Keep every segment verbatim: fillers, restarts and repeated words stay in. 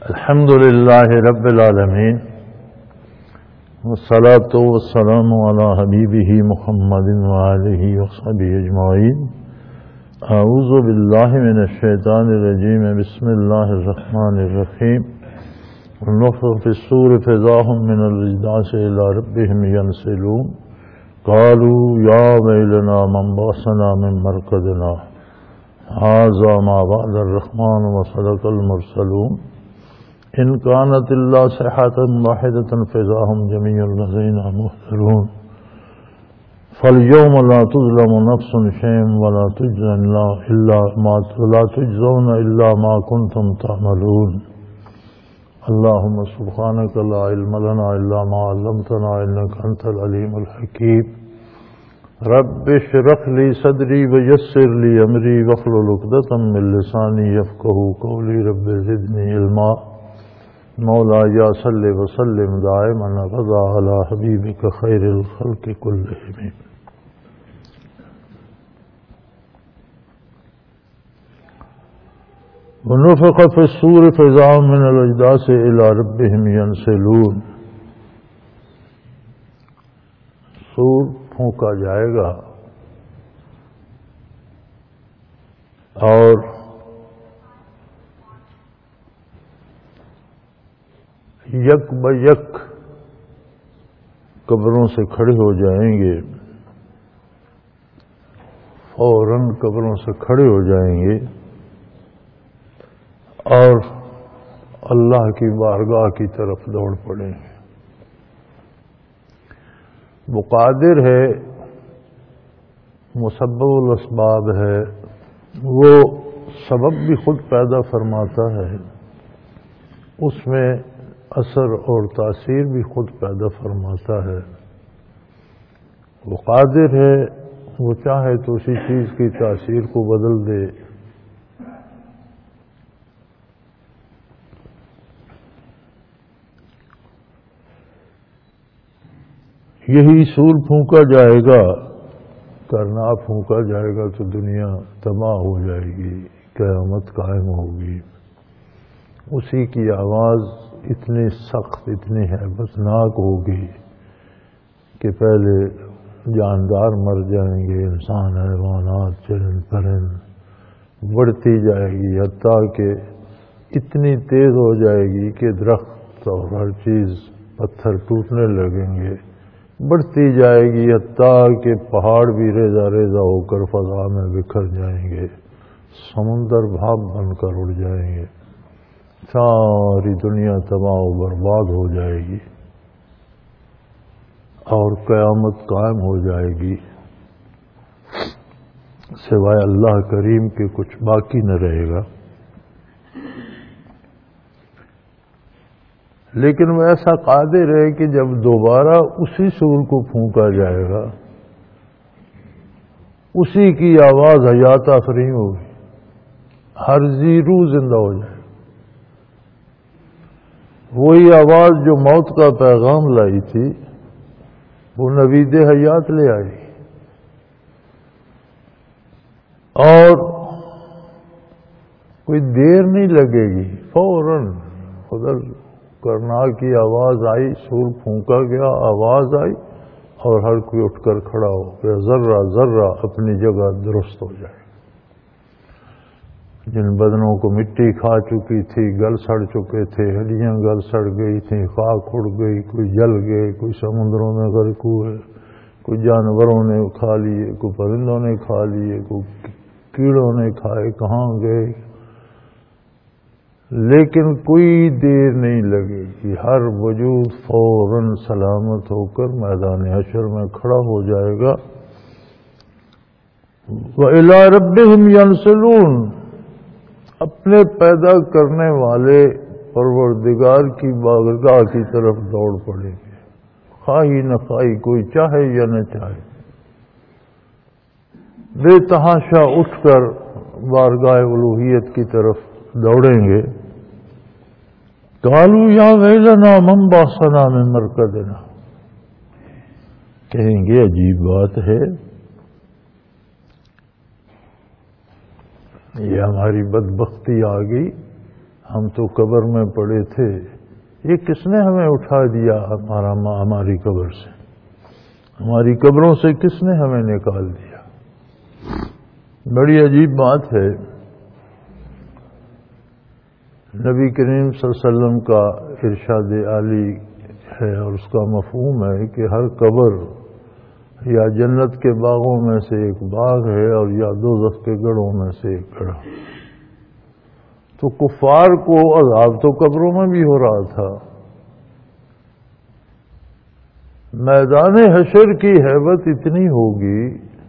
الحمد لله رب العالمين والصلاة والسلام على حبيبه محمد وآله وصحبه أجمعين. أعوذ بالله من الشيطان الرجيم. بسم الله الرحمن الرحيم. ونفخ في الصور فإذا هم من الأجداث إلى ربهم ينسلون. قالوا يا ويلنا من بعثنا من مرقدنا هذا ما وعد الرحمن وصدق المرسلون. إن كانت إلا صيحة واحدة فإذا هم جميع الذين محضرون. فاليوم لا تظلم نفس شيئا ولا تجزون إلا ما ولا تجزون إلا ما كنتم تعملون. اللهم سبحانك لا علم لنا إلا ما علمتنا إنك أنت العليم الحكيم. رب اشرح لي صدري ويسر لي أمري واحلل عقدة من لساني يفقهوا قولي. رب زدني علما. مولاي صل وسلم دائما ابدا على حبيبك خير الخلق كلهم. ونفخ في الصور فإذا هم من الأجداث إلى ربهم ينسلون. سور پھونکا جائے گا اور یک بیک قبروں سے کھڑے ہو جائیں گے، فوراً قبروں سے کھڑے ہو جائیں گے اور اللہ کی بارگاہ کی طرف دوڑ پڑیں گے. وہ قادر ہے، مسبب الاسباب ہے، وہ سبب بھی خود پیدا فرماتا ہے، اس میں اثر اور تاثیر بھی خود پیدا فرماتا ہے. وہ قادر ہے، وہ چاہے تو اسی چیز کی تاثیر کو بدل دے. یہی سور پھونکا جائے گا، کرنا پھونکا جائے گا تو دنیا تباہ ہو جائے گی، قیامت قائم ہوگی. اسی کی آواز اتنی سخت، اتنی ہیبتناک ہوگی کہ پہلے جاندار مر جائیں گے، انسان، حیوانات، چرند پرند، بڑھتی جائے گی حتیٰ کہ اتنی تیز ہو جائے گی کہ درخت اور ہر چیز، پتھر ٹوٹنے لگیں گے. بڑھتی جائے گی حتیٰ کہ پہاڑ بھی ریزہ ریزہ ہو کر فضا میں بکھر جائیں گے، سمندر بھاپ بن کر اڑ جائیں گے، ساری دنیا تباہ و برباد ہو جائے گی اور قیامت قائم ہو جائے گی. سوائے اللہ کریم کے کچھ باقی نہ رہے گا. لیکن وہ ایسا قادر ہے کہ جب دوبارہ اسی سور کو پھونکا جائے گا، اسی کی آواز حیات آفرین ہوگی، ہر ذی روح زندہ ہو جائے گا. وہی آواز جو موت کا پیغام لائی تھی وہ نوید حیات لے آئی اور کوئی دیر نہیں لگے گی، فوراً خدا کرنا کی آواز آئی، سور پھونکا گیا، آواز آئی اور ہر کوئی اٹھ کر کھڑا ہو گیا، ذرہ ذرہ اپنی جگہ درست ہو جائے. جن بدنوں کو مٹی کھا چکی تھی، گل سڑ چکے تھے، ہڈیاں گل سڑ گئی تھیں، خاک اڑ گئی، کوئی جل گئے، کوئی سمندروں میں غرق ہوئے، کوئی جانوروں نے کھا لیے، کوئی پرندوں نے کھا لیے، کوئی کیڑوں نے کھائے، کہاں گئے. لیکن کوئی دیر نہیں لگے گی، ہر وجود فوراً سلامت ہو کر میدان حشر میں کھڑا ہو جائے گا. وَإِلَىٰ رَبِّهِمْ يَنْسِلُونَ. اپنے پیدا کرنے والے پروردگار کی بارگاہ کی طرف دوڑ پڑیں گے، خواہی نہ خواہی، کوئی چاہے یا نہ چاہے، بے تحاشا اٹھ کر بارگاہ الوہیت کی طرف دوڑیں گے. قالوا یا ویلنا من بعثنا من مرقدنا. کہیں گے عجیب بات ہے، یہ ہماری بدبختی آ گئی، ہم تو قبر میں پڑے تھے، یہ کس نے ہمیں اٹھا دیا ہمارا ہماری قبر سے، ہماری قبروں سے کس نے ہمیں نکال دیا؟ بڑی عجیب بات ہے۔ نبی کریم صلی اللہ علیہ وسلم کا ارشاد عالی ہے اور اس کا مفہوم ہے کہ ہر قبر یا جنت کے باغوں میں سے ایک باغ ہے اور یا دوزخ کے گڑھوں میں سے ایک گڑھا۔ تو کفار کو عذاب تو قبروں میں بھی ہو رہا تھا۔ میدان حشر کی ہیبت اتنی ہوگی،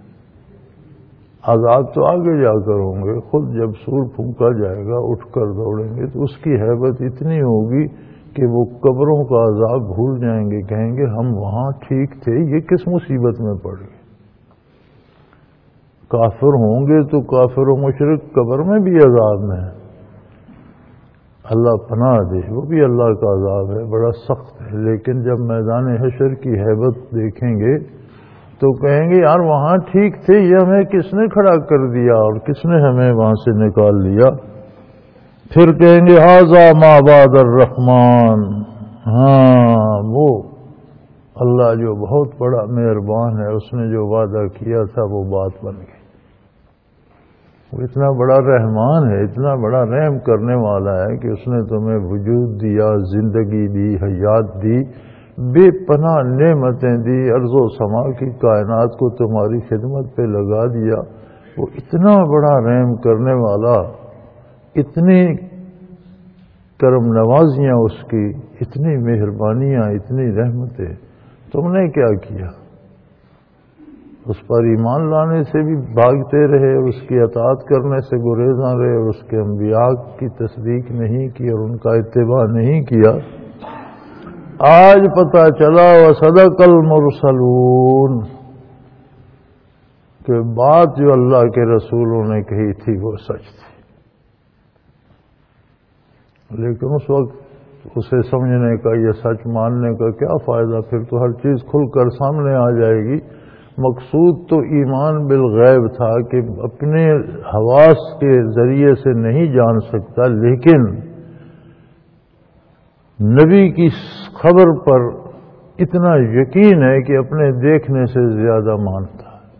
عذاب تو آگے جا کر ہوں گے، خود جب سور پھونکا جائے گا اٹھ کر دوڑیں گے تو اس کی ہیبت اتنی ہوگی کہ وہ قبروں کا عذاب بھول جائیں گے، کہیں گے ہم وہاں ٹھیک تھے، یہ کس مصیبت میں پڑ گئے۔ کافر ہوں گے تو کافر و مشرک قبر میں بھی عذاب میں ہے، اللہ پناہ دے، وہ بھی اللہ کا عذاب ہے، بڑا سخت ہے۔ لیکن جب میدان حشر کی ہیبت دیکھیں گے تو کہیں گے یار وہاں ٹھیک تھے، یہ ہمیں کس نے کھڑا کر دیا اور کس نے ہمیں وہاں سے نکال لیا؟ پھر کہیں گے ھذا ما وعد الرحمن، ہاں وہ اللہ جو بہت بڑا مہربان ہے، اس نے جو وعدہ کیا تھا وہ بات بن گئی۔ وہ اتنا بڑا رحمان ہے، اتنا بڑا رحم کرنے والا ہے کہ اس نے تمہیں وجود دیا، زندگی دی، حیات دی، بے پناہ نعمتیں دی، ارض و سما کی کائنات کو تمہاری خدمت پہ لگا دیا۔ وہ اتنا بڑا رحم کرنے والا، اتنی کرم نوازیاں اس کی، اتنی مہربانیاں، اتنی رحمتیں، تم نے کیا کیا؟ اس پر ایمان لانے سے بھی بھاگتے رہے، اس کی اطاعت کرنے سے گریزاں رہے، اور اس کے انبیاء کی تصدیق نہیں کی اور ان کا اتباع نہیں کیا۔ آج پتہ چلا وصدق المرسلون کہ بات جو اللہ کے رسولوں نے کہی تھی وہ سچ تھی، لیکن اس وقت اسے سمجھنے کا، یہ سچ ماننے کا کیا فائدہ؟ پھر تو ہر چیز کھل کر سامنے آ جائے گی۔ مقصود تو ایمان بالغیب تھا کہ اپنے حواس کے ذریعے سے نہیں جان سکتا، لیکن نبی کی خبر پر اتنا یقین ہے کہ اپنے دیکھنے سے زیادہ مانتا ہے۔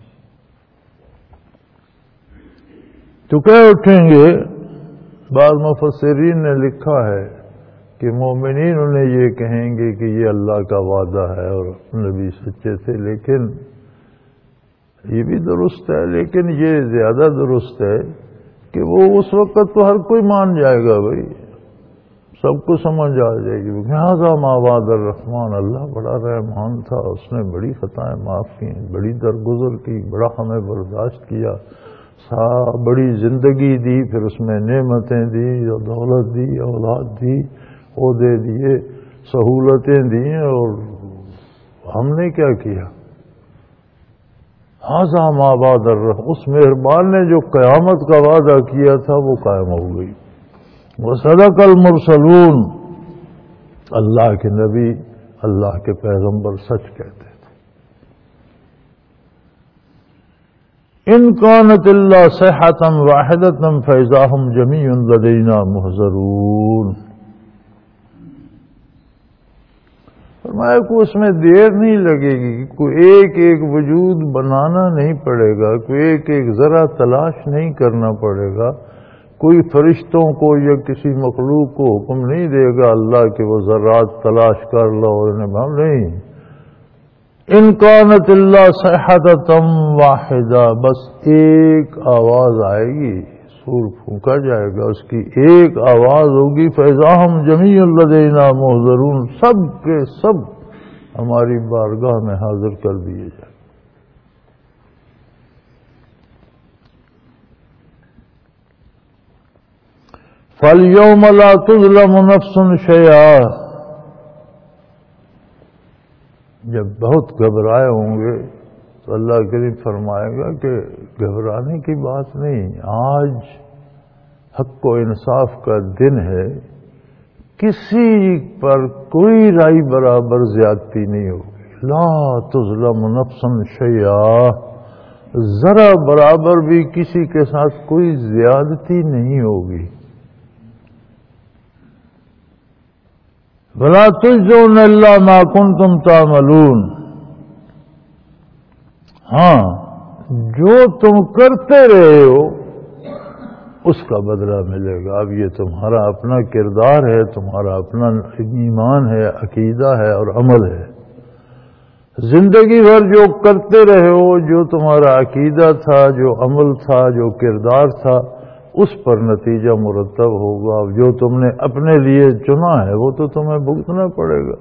تو کہہ اٹھیں گے، بعض مفسرین نے لکھا ہے کہ مومنین انہیں یہ کہیں گے کہ یہ اللہ کا وعدہ ہے اور نبی سچے تھے، لیکن یہ بھی درست ہے، لیکن یہ زیادہ درست ہے کہ وہ اس وقت تو ہر کوئی مان جائے گا، بھائی سب کو سمجھ آ جائے گی۔ ھذا ما وعد الرحمن، اللہ بڑا رحمان تھا، اس نے بڑی خطائیں معاف کی، بڑی درگزر کی، بڑا ہمیں برداشت کیا، سا بڑی زندگی دی، پھر اس میں نعمتیں دی، دولت دی، اولاد دی، عہدے دیے، سہولتیں دی، اور ہم نے کیا کیا؟ ھذا ما وعد الرحمن، اس مہربان نے جو قیامت کا وعدہ کیا تھا وہ قائم ہو گئی۔ وصدق المرسلون، اللہ کے نبی، اللہ کے پیغمبر سچ کہتے تھے۔ ان كانت الا صيحة واحدة فاذا هم جميع لدينا محضرون، فرمایا کہ اس میں دیر نہیں لگے گی، کوئی ایک ایک وجود بنانا نہیں پڑے گا، کوئی ایک ایک ذرا تلاش نہیں کرنا پڑے گا، کوئی فرشتوں کو یا کسی مخلوق کو حکم نہیں دے گا اللہ کہ وہ ذرات تلاش کر لو اور انہیں بھام نہیں۔ ان کانت الا صیحۃ واحدہ، بس ایک آواز آئے گی، سور پھونکا جائے گا، اس کی ایک آواز ہوگی، فاذا ہم جمیع لدینا محضرون، سب کے سب ہماری بارگاہ میں حاضر کر دیے جائیں۔ فَالْيَوْمَ لَا تُظْلَمُ نَفْسٌ شَيْئًا، جب بہت گھبرائے ہوں گے تو اللہ کریم فرمائے گا کہ گھبرانے کی بات نہیں، آج حق و انصاف کا دن ہے، کسی پر کوئی رائی برابر زیادتی نہیں ہوگی۔ لا تظلم نفس شیئا، ذرا برابر بھی کسی کے ساتھ کوئی زیادتی نہیں ہوگی۔ وَلَا تُجْزَوْنَ إِلَّا مَا كُنتُمْ تَعْمَلُونَ، ہاں جو تم کرتے رہے ہو اس کا بدلہ ملے گا۔ اب یہ تمہارا اپنا کردار ہے، تمہارا اپنا ایمان ہے، عقیدہ ہے اور عمل ہے۔ زندگی بھر جو کرتے رہے ہو، جو تمہارا عقیدہ تھا، جو عمل تھا، جو کردار تھا، اس پر نتیجہ مرتب ہوگا۔ جو تم نے اپنے لیے چنا ہے وہ تو تمہیں بھگتنا پڑے گا۔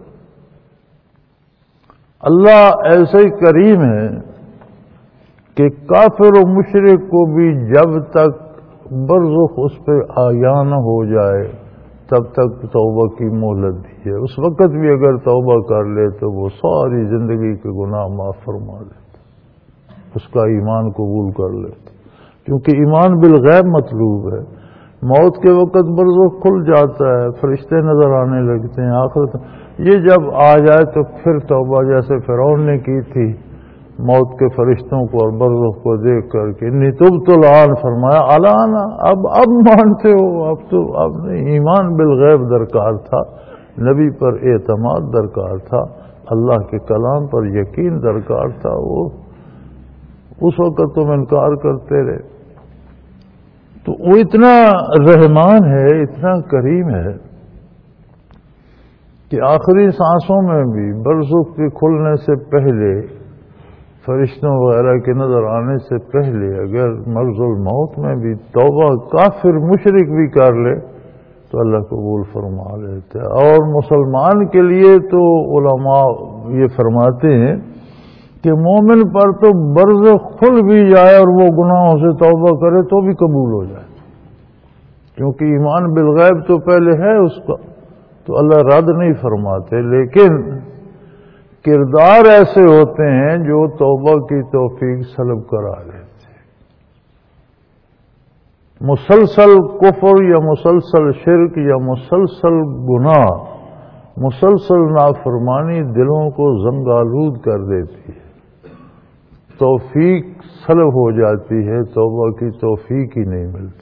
اللہ ایسے کریم ہے کہ کافر و مشرک کو بھی جب تک برزخ اس پہ آیا نہ ہو جائے تب تک توبہ کی مہلت دی ہے۔ اس وقت بھی اگر توبہ کر لے تو وہ ساری زندگی کے گناہ معاف فرما دیتا، اس کا ایمان قبول کر لیتا، کیونکہ ایمان بالغیب مطلوب ہے۔ موت کے وقت برزخ کھل جاتا ہے، فرشتے نظر آنے لگتے ہیں، آخرت یہ جب آ جائے تو پھر توبہ، جیسے فرعون نے کی تھی موت کے فرشتوں کو اور برزخ کو دیکھ کر کے انی تبت الآن، فرمایا الان، اب اب مانتے ہو، اب تو اب نہیں۔ ایمان بالغیب درکار تھا، نبی پر اعتماد درکار تھا، اللہ کے کلام پر یقین درکار تھا، وہ اس وقت تم انکار کرتے رہے۔ تو وہ اتنا رحمان ہے، اتنا کریم ہے کہ آخری سانسوں میں بھی برزخ کے کھلنے سے پہلے، فرشتوں وغیرہ کے نظر آنے سے پہلے، اگر مرض الموت میں بھی توبہ کافر مشرک بھی کر لے تو اللہ قبول فرما لیتے ہیں۔ اور مسلمان کے لیے تو علماء یہ فرماتے ہیں کہ مومن پر تو برزخ کھل بھی جائے اور وہ گناہوں سے توبہ کرے تو بھی قبول ہو جائے، کیونکہ ایمان بالغیب تو پہلے ہے اس کا، تو اللہ رد نہیں فرماتے۔ لیکن کردار ایسے ہوتے ہیں جو توبہ کی توفیق سلب کرا لیتے ہیں۔ مسلسل کفر یا مسلسل شرک یا مسلسل گناہ، مسلسل نافرمانی دلوں کو زنگآلود کر دیتی ہے، توفیق سلب ہو جاتی ہے، توبہ کی توفیق ہی نہیں ملتی۔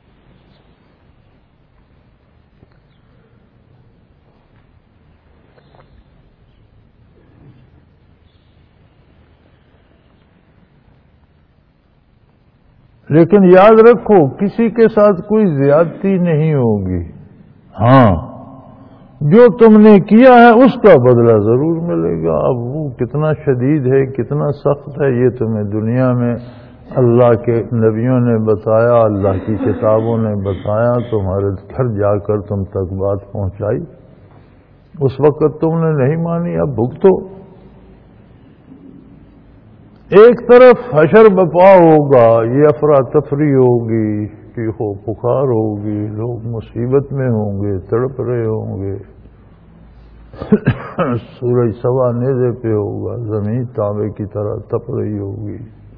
لیکن یاد رکھو کسی کے ساتھ کوئی زیادتی نہیں ہوگی، ہاں جو تم نے کیا ہے اس کا بدلہ ضرور ملے گا۔ اب وہ کتنا شدید ہے، کتنا سخت ہے، یہ تمہیں دنیا میں اللہ کے نبیوں نے بتایا، اللہ کی کتابوں نے بتایا، تمہارے گھر جا کر تم تک بات پہنچائی، اس وقت تم نے نہیں مانی، اب بھگتو۔ ایک طرف حشر بپا ہوگا، یہ افراتفری ہوگی، چیخو پکار ہوگی، لوگ مصیبت میں ہوں گے، تڑپ رہے ہوں گے، سورج سوا نیزے پہ ہوگا، زمین تانبے کی طرح تپ رہی ہوگی،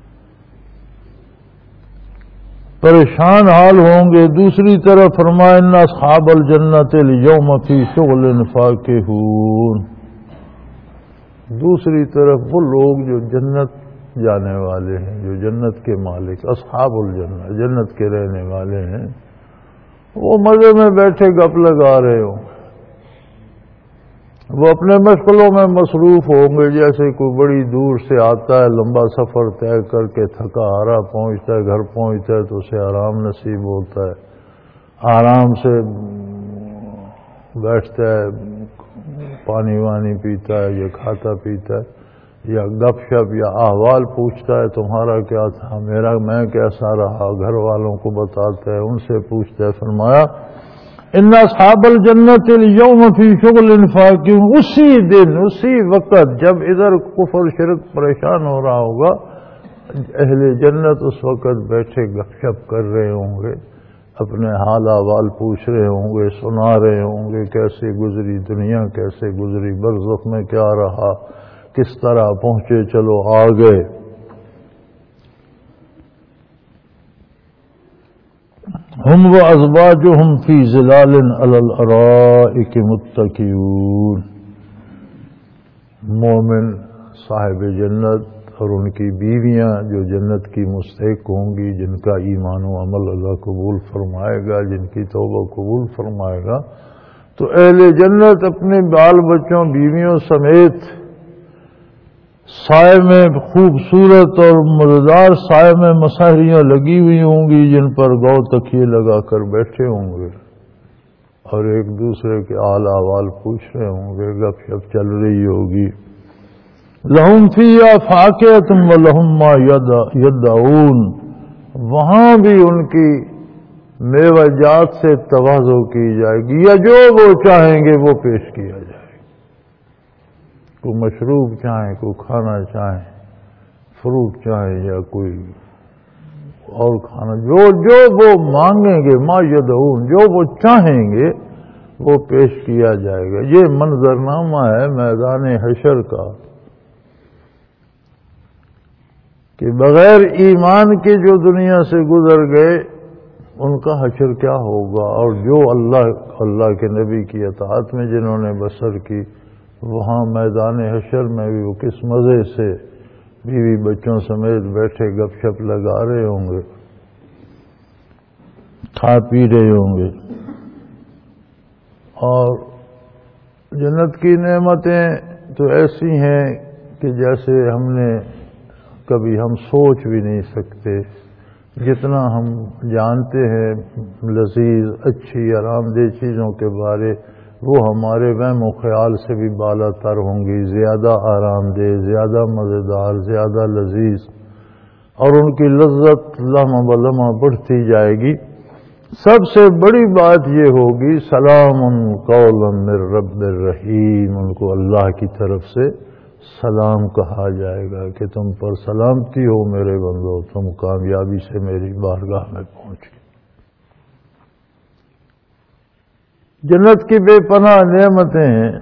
پریشان حال ہوں گے۔ دوسری طرف فرمایا ان اصحاب الجنت اليوم فی شغل فاکہون، دوسری طرف وہ لوگ جو جنت جانے والے ہیں، جو جنت کے مالک، اصحاب الجنہ، جنت کے رہنے والے ہیں، وہ مزے میں بیٹھے گپ لگا رہے ہوں، وہ اپنے مشغلوں میں مصروف ہوں گے۔ جیسے کوئی بڑی دور سے آتا ہے، لمبا سفر طے کر کے تھکا ہارا پہنچتا ہے، گھر پہنچتا ہے تو اسے آرام نصیب ہوتا ہے، آرام سے بیٹھتا ہے، پانی وانی پیتا ہے یا کھاتا پیتا ہے، یا گپ شپ یا احوال پوچھتا ہے، تمہارا کیا تھا، میرا میں کیسا رہا، گھر والوں کو بتاتا ہے، ان سے پوچھتا ہے۔ فرمایا ان اصحاب الجنت اليوم فی شغل فاکہون، اسی دن، اسی وقت جب ادھر کفر شرک پریشان ہو رہا ہوگا، اہل جنت اس وقت بیٹھے گپ شپ کر رہے ہوں گے، اپنے حال احوال پوچھ رہے ہوں گے، سنا رہے ہوں گے کیسے گزری دنیا، کیسے گزری برزخ میں کیا رہا، کس طرح پہنچے، چلو آ گئے۔ ہم و ازواجہم فی ظلال علی الارائک متکئون، مومن صاحب جنت اور ان کی بیویاں جو جنت کی مستحق ہوں گی، جن کا ایمان و عمل اللہ قبول فرمائے گا، جن کی توبہ قبول فرمائے گا، تو اہل جنت اپنے بال بچوں بیویوں سمیت سائے میں خوبصورت اور مزیدار سائے میں مساحریاں لگی ہوئی ہوں گی جن پر گو تکیے لگا کر بیٹھے ہوں گے اور ایک دوسرے کے حال احوال پوچھ رہے ہوں گے، گپ شپ چل رہی ہوگی۔ لہم فیہا فاکہۃ ولہم ما یدعون، وہاں بھی ان کی میوہ جات سے تواضع کی جائے گی، یا جو وہ چاہیں گے وہ پیش کیا جائے گا۔ کوئی مشروب چاہیں، کوئی کھانا چاہیں، فروٹ چاہیں یا کوئی اور کھانا، جو جو وہ مانگیں گے، ما یدعون، جو وہ چاہیں گے وہ پیش کیا جائے گا۔ یہ منظرنامہ ہے میدان حشر کا کہ بغیر ایمان کے جو دنیا سے گزر گئے ان کا حشر کیا ہوگا، اور جو اللہ اللہ کے نبی کی اطاعت میں جنہوں نے بسر کی وہاں میدان حشر میں بھی وہ کس مزے سے بیوی بچوں سمیت بیٹھے گپ شپ لگا رہے ہوں گے، کھا پی رہے ہوں گے۔ اور جنت کی نعمتیں تو ایسی ہیں کہ جیسے ہم نے کبھی ہم سوچ بھی نہیں سکتے، جتنا ہم جانتے ہیں لذیذ اچھی آرام دہ چیزوں کے بارے وہ ہمارے وہم و خیال سے بھی بالا تر ہوں گی، زیادہ آرام دہ، زیادہ مزیدار، زیادہ لذیذ، اور ان کی لذت لمحہ بلمحہ بڑھتی جائے گی۔ سب سے بڑی بات یہ ہوگی سلام قولا من رب الرحیم، ان کو اللہ کی طرف سے سلام کہا جائے گا کہ تم پر سلامتی ہو میرے بندو، تم کامیابی سے میری بارگاہ میں پہنچ گئے۔ جنت کی بے پناہ نعمتیں ہیں۔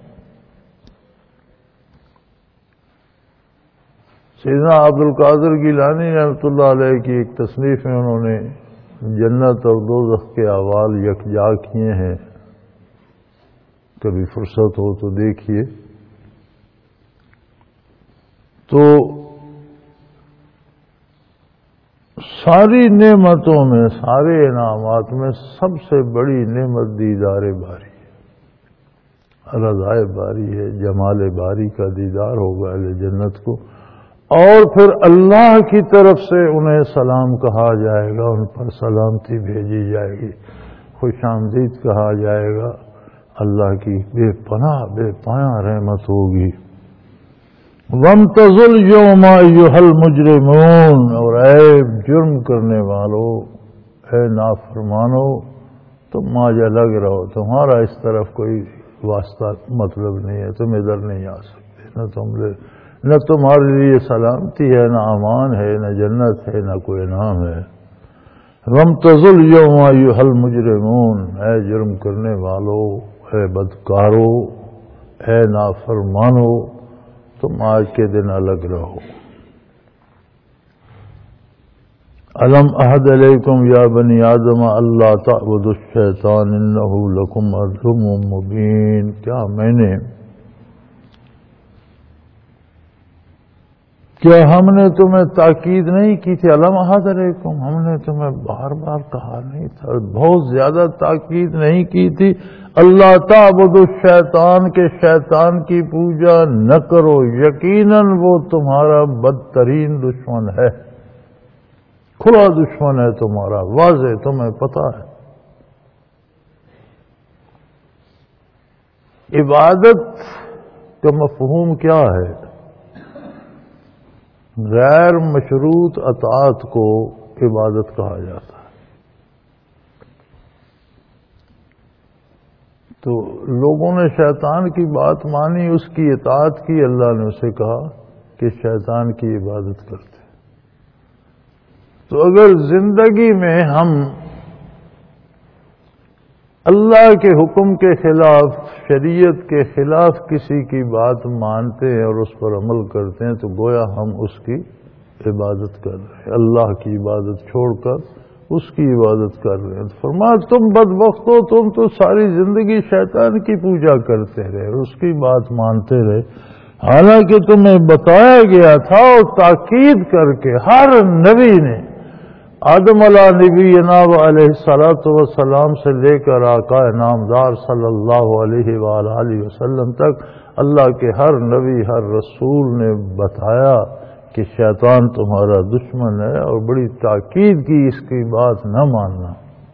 سیدنا عبد القادر گیلانی رحمۃ اللہ علیہ کی ایک تصنیف میں انہوں نے جنت اور دوزخ کے احوال یکجا کیے ہیں، کبھی فرصت ہو تو دیکھیے۔ تو ساری نعمتوں میں، سارے انعامات میں سب سے بڑی نعمت دیدار باری ہے، رضائے باری ہے، جمال باری کا دیدار ہوگا اہل جنت کو، اور پھر اللہ کی طرف سے انہیں سلام کہا جائے گا، ان پر سلامتی بھیجی جائے گی، خوش آمدید کہا جائے گا، اللہ کی بے پناہ بے پایاں رحمت ہوگی۔ وَامْتَزُوا الْيَوْمَ أَيُّهَا الْمُجْرِمُونَ، اور اے جرم کرنے والو، اے نافرمانو، تم آجا لگ رہو، تمہارا اس طرف کوئی واسطہ مطلب نہیں ہے، تم ادھر نہیں آ سکتے، نہ تم لے نہ تمہارے لیے سلامتی ہے، نہ امان ہے، نہ جنت ہے، نہ کوئی انعام ہے۔ وَامْتَزُوا الْيَوْمَ أَيُّهَا الْمُجْرِمُونَ، اے جرم کرنے والو، اے بدکارو، اے نافرمانو، تم آج کے دن الگ رہو۔ الم احد علیکم یا بنی آدم اللہ تعبدوا الشیطان انہ لکم عدو مبین، کیا میں نے کیا ہم نے تمہیں تاکید نہیں کی تھی؟ الم احد علیکم، ہم نے تمہیں بار بار کہا نہیں تھا، بہت زیادہ تاکید نہیں کی تھی اللہ تعبدوا الشیطان کے شیطان کی پوجا نہ کرو، یقیناً وہ تمہارا بدترین دشمن ہے، کھلا دشمن ہے تمہارا، واضح تمہیں پتہ ہے۔ عبادت کا مفہوم کیا ہے؟ غیر مشروط اطاعت کو عبادت کہا جاتا ہے۔ تو لوگوں نے شیطان کی بات مانی، اس کی اطاعت کی، اللہ نے اسے کہا کہ شیطان کی عبادت کرتے۔ تو اگر زندگی میں ہم اللہ کے حکم کے خلاف، شریعت کے خلاف کسی کی بات مانتے ہیں اور اس پر عمل کرتے ہیں تو گویا ہم اس کی عبادت کر رہے ہیں، اللہ کی عبادت چھوڑ کر اس کی عبادت کر رہے ہیں۔ فرمایا تم بدبخت ہو، تم تو ساری زندگی شیطان کی پوجا کرتے رہے، اس کی بات مانتے رہے، حالانکہ تمہیں بتایا گیا تھا اور تاکید کر کے ہر نبی نے آدم علیہ نبینا و علیہ الصلوۃ والسلام سے لے کر آقا نامدار صلی اللہ علیہ وآلہ وسلم تک اللہ کے ہر نبی ہر رسول نے بتایا کہ شیطان تمہارا دشمن ہے، اور بڑی تاکید کی اس کی بات نہ ماننا۔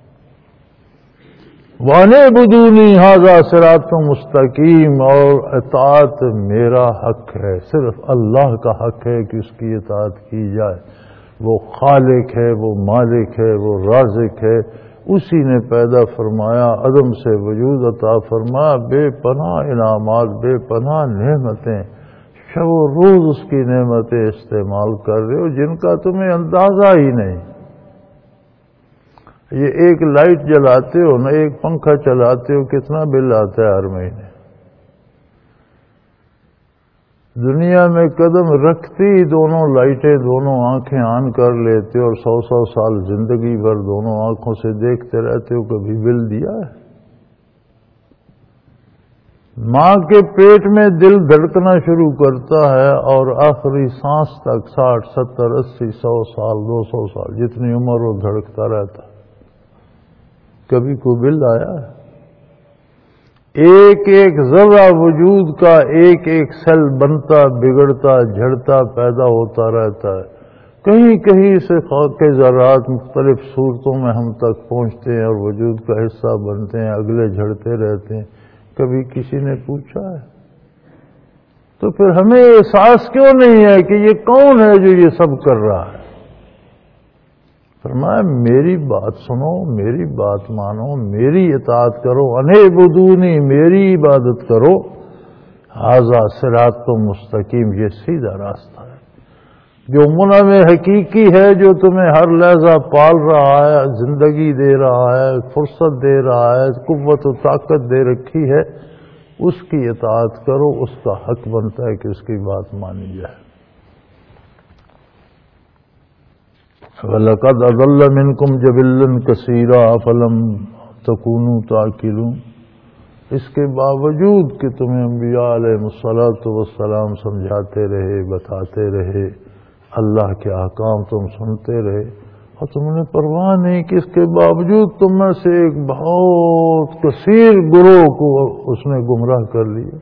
وَانِعْبُدُونِي هَذَا صِرَاطٌ مستقیم، اور اطاعت میرا حق ہے، صرف اللہ کا حق ہے کہ اس کی اطاعت کی جائے۔ وہ خالق ہے، وہ مالک ہے، وہ رازق ہے، اسی نے پیدا فرمایا، عدم سے وجود عطا فرمایا، بے پناہ انعامات، بے پناہ نعمتیں، شب و روز اس کی نعمتیں استعمال کر رہے ہو جن کا تمہیں اندازہ ہی نہیں۔ یہ ایک لائٹ جلاتے ہو نا، ایک پنکھا چلاتے ہو، کتنا بل آتا ہے ہر مہینے؟ دنیا میں قدم رکھتی دونوں لائٹیں دونوں آنکھیں آن کر لیتے ہو، اور سو سو سال زندگی بھر دونوں آنکھوں سے دیکھتے رہتے ہو، کبھی بل دیا ہے؟ ماں کے پیٹ میں دل دھڑکنا شروع کرتا ہے اور آخری سانس تک ساٹھ ستر اسی سو سال دو سو سال جتنی عمر وہ دھڑکتا رہتا، کبھی کوئی بل آیا ہے؟ ایک ایک ذرہ وجود کا ایک ایک سیل بنتا بگڑتا جھڑتا پیدا ہوتا رہتا ہے، کہیں کہیں سے خاک ذرات مختلف صورتوں میں ہم تک پہنچتے ہیں اور وجود کا حصہ بنتے ہیں، اگلے جھڑتے رہتے ہیں، کبھی کسی نے پوچھا ہے؟ تو پھر ہمیں احساس کیوں نہیں ہے کہ یہ کون ہے جو یہ سب کر رہا ہے؟ فرمایا میری بات سنو، میری بات مانو، میری اطاعت کرو، انعبدونی، میری عبادت کرو، ھذا صراط مستقیم، یہ سیدھا راستہ ہے جو منعم حقیقی ہے، جو تمہیں ہر لحظہ پال رہا ہے، زندگی دے رہا ہے، فرصت دے رہا ہے، قوت و طاقت دے رکھی ہے، اس کی اطاعت کرو، اس کا حق بنتا ہے کہ اس کی بات مانی جائے۔ وَلَقَدْ أَضَلَّ مِنْكُمْ جَبِلًّا كَثِيرًا أَفَلَمْ تَكُونُوا تَعْقِلُونَ، اس کے باوجود کہ تمہیں انبیاء علیہ الصلوۃ والسلام سمجھاتے رہے، بتاتے رہے، اللہ کے احکام تم سنتے رہے، اور تم نے پرواہ نہیں کہ اس کے باوجود تم میں سے ایک بہت کثیر گروہ کو اس نے گمراہ کر لیا۔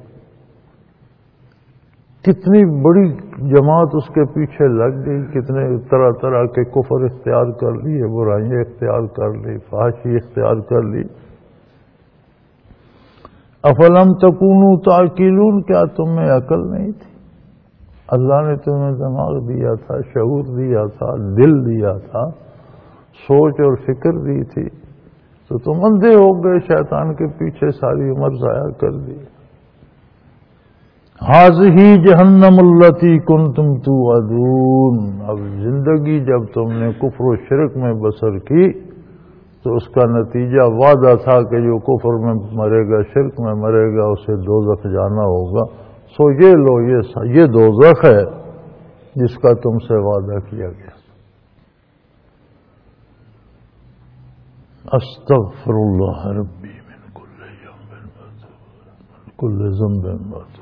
کتنی بڑی جماعت اس کے پیچھے لگ گئی، کتنے طرح طرح کے کفر اختیار کر لیے، برائیاں اختیار کر لی، فحاشی اختیار کر لی۔ افلم تکونوا تعقلون، کیا تم میں عقل نہیں تھی؟ اللہ نے تمہیں دماغ دیا تھا، شعور دیا تھا، دل دیا تھا، سوچ اور فکر دی تھی، تو تم اندھے ہو گئے، شیطان کے پیچھے ساری عمر ضائع کر دی۔ ھذہ جہنم التی کنتم توعدون، اب زندگی جب تم نے کفر و شرک میں بسر کی تو اس کا نتیجہ وعدہ تھا کہ جو کفر میں مرے گا، شرک میں مرے گا، اسے دوزخ جانا ہوگا، سو یہ لو، یہ یہ دوزخ ہے جس کا تم سے وعدہ کیا گیا۔ استغفر اللہ ربی من کل کل ذنب واتوب۔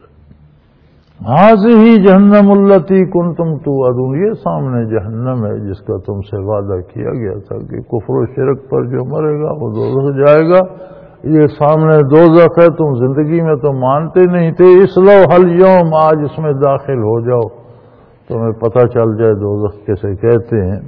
ھذہ جہنم التی کنتم توعدون، یہ سامنے جہنم ہے جس کا تم سے وعدہ کیا گیا تھا کہ کفر و شرک پر جو مرے گا وہ دوزخ جائے گا، یہ سامنے دوزخ ہے، تم زندگی میں تو مانتے نہیں تھے، اصلوھا الیوم، آج اس میں داخل ہو جاؤ، تمہیں پتہ چل جائے دوزخ کیسے کہتے ہیں۔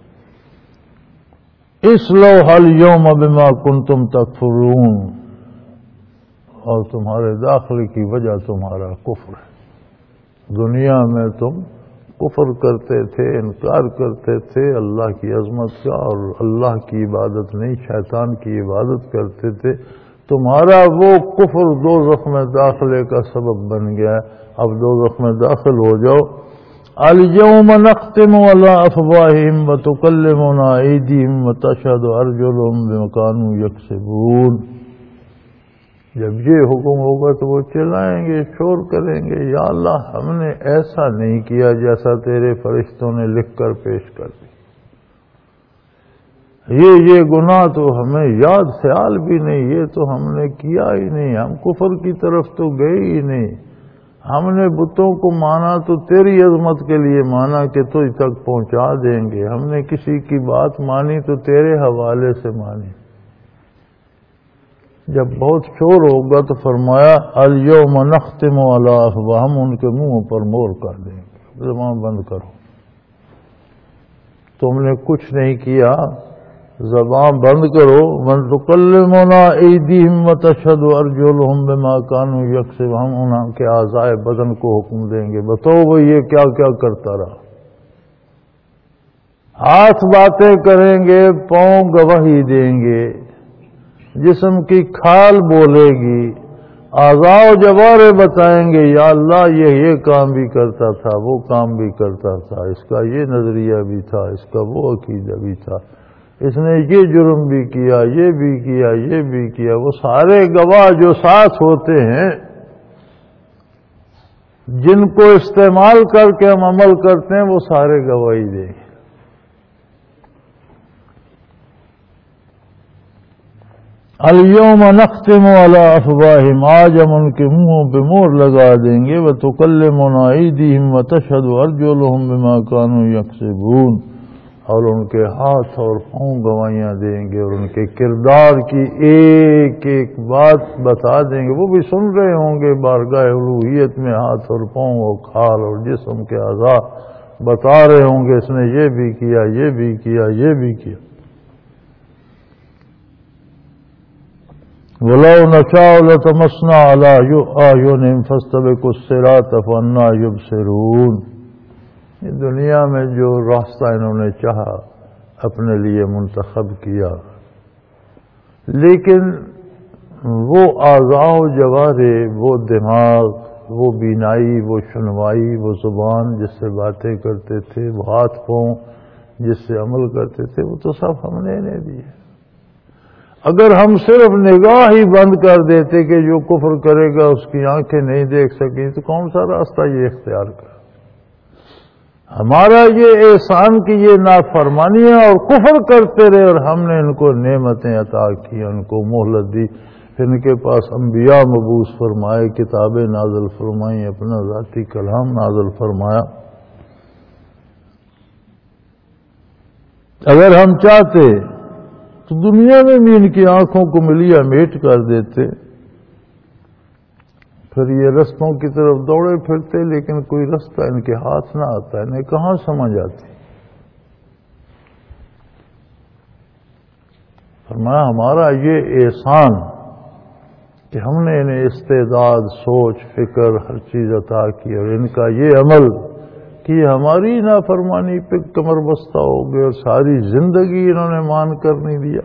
اصلوھا الیوم بما کنتم تکفرون، اور تمہارے داخلے کی وجہ تمہارا کفر ہے۔ دنیا میں تم کفر کرتے تھے، انکار کرتے تھے اللہ کی عظمت کا، اور اللہ کی عبادت نہیں شیطان کی عبادت کرتے تھے، تمہارا وہ کفر دوزخ میں داخلے کا سبب بن گیا ہے، اب دوزخ میں داخل ہو جاؤ۔ الیوم نختم علی افواہہم وتکلمنا ایدیہم وتشہد ارجلہم بما کانوا یکسبون، جب یہ حکم ہوگا تو وہ چلائیں گے، شور کریں گے، یا اللہ ہم نے ایسا نہیں کیا جیسا تیرے فرشتوں نے لکھ کر پیش کر دی، یہ یہ گناہ تو ہمیں یاد خیال بھی نہیں، یہ تو ہم نے کیا ہی نہیں، ہم کفر کی طرف تو گئے ہی نہیں، ہم نے بتوں کو مانا تو تیری عظمت کے لیے مانا کہ تجھ تک پہنچا دیں گے، ہم نے کسی کی بات مانی تو تیرے حوالے سے مانی۔ جب بہت شور ہوگا تو فرمایا الیوم نختم علی افواہہم، ہم ان کے منہ پر مہر کر دیں گے، زبان بند کرو، تم نے کچھ نہیں کیا، زبان بند کرو۔ من تکلمنا ایدیہم وتشہد ارجلہم بما کانوا یکسبون، ہم ان کے اعضائے بدن کو حکم دیں گے، بتاؤ وہ یہ کیا کیا کرتا رہا۔ ہاتھ باتیں کریں گے، پاؤں گواہی دیں گے، جسم کی کھال بولے گی، اعضاء و جوارے بتائیں گے یا اللہ یہ یہ کام بھی کرتا تھا، وہ کام بھی کرتا تھا، اس کا یہ نظریہ بھی تھا، اس کا وہ عقیدہ بھی تھا، اس نے یہ جرم بھی کیا، یہ بھی کیا، یہ بھی کیا۔ وہ سارے گواہ جو ساتھ ہوتے ہیں، جن کو استعمال کر کے ہم عمل کرتے ہیں، وہ سارے گواہی دیں گے۔ الیوم نختم علی افواہہم، آج ہم ان کے منہوں پہ مہر لگا دیں گے، وتکلمنا ایدیہم وتشہد ارجلہم بما کانوا یکسبون، اور ان کے ہاتھ اور پاؤں گواہیاں دیں گے، اور ان کے کردار کی ایک ایک بات بتا دیں گے۔ وہ بھی سن رہے ہوں گے بارگاہ الوہیت میں، ہاتھ اور پاؤں اور کھال اور جسم کے اعضاء بتا رہے ہوں گے، اس نے یہ بھی کیا، یہ بھی کیا، یہ بھی کیا۔ وَلَوْ نَشَاءُ لَطَمَسْنَا عَلَىٰ أَعْيُنِهِمْ فَاسْتَبِقُوا الصِّرَاطَ فَأَنَّىٰ يُبْصِرُونَ۔ یہ دنیا میں جو راستہ انہوں نے چاہا اپنے لیے منتخب کیا، لیکن وہ اعضاء و جوارے، وہ دماغ، وہ بینائی، وہ سنوائی، وہ زبان جس سے باتیں کرتے تھے، وہ ہاتھ پاؤں جس سے عمل کرتے تھے، وہ تو سب ہم نے انہیں دیے۔ اگر ہم صرف نگاہ ہی بند کر دیتے کہ جو کفر کرے گا اس کی آنکھیں نہیں دیکھ سکیں، تو کون سا راستہ یہ اختیار کر؟ ہمارا یہ احسان کہ یہ نافرمانی ہے اور کفر کرتے رہے، اور ہم نے ان کو نعمتیں عطا کی، ان کو مہلت دی، پھر ان کے پاس انبیاء مبعوث فرمائے، کتابیں نازل فرمائیں، اپنا ذاتی کلام نازل فرمایا۔ اگر ہم چاہتے تو دنیا میں بھی ان کی آنکھوں کو ملیا میٹ کر دیتے، پھر یہ رستوں کی طرف دوڑے پھرتے، لیکن کوئی رستہ ان کے ہاتھ نہ آتا، انہیں کہاں سمجھ آتی۔ فرمایا ہمارا یہ احسان کہ ہم نے انہیں استعداد، سوچ، فکر، ہر چیز عطا کی، اور ان کا یہ عمل کہ ہماری نافرمانی پہ کمر بستہ ہو گئے اور ساری زندگی انہوں نے مان کر نہیں دیا۔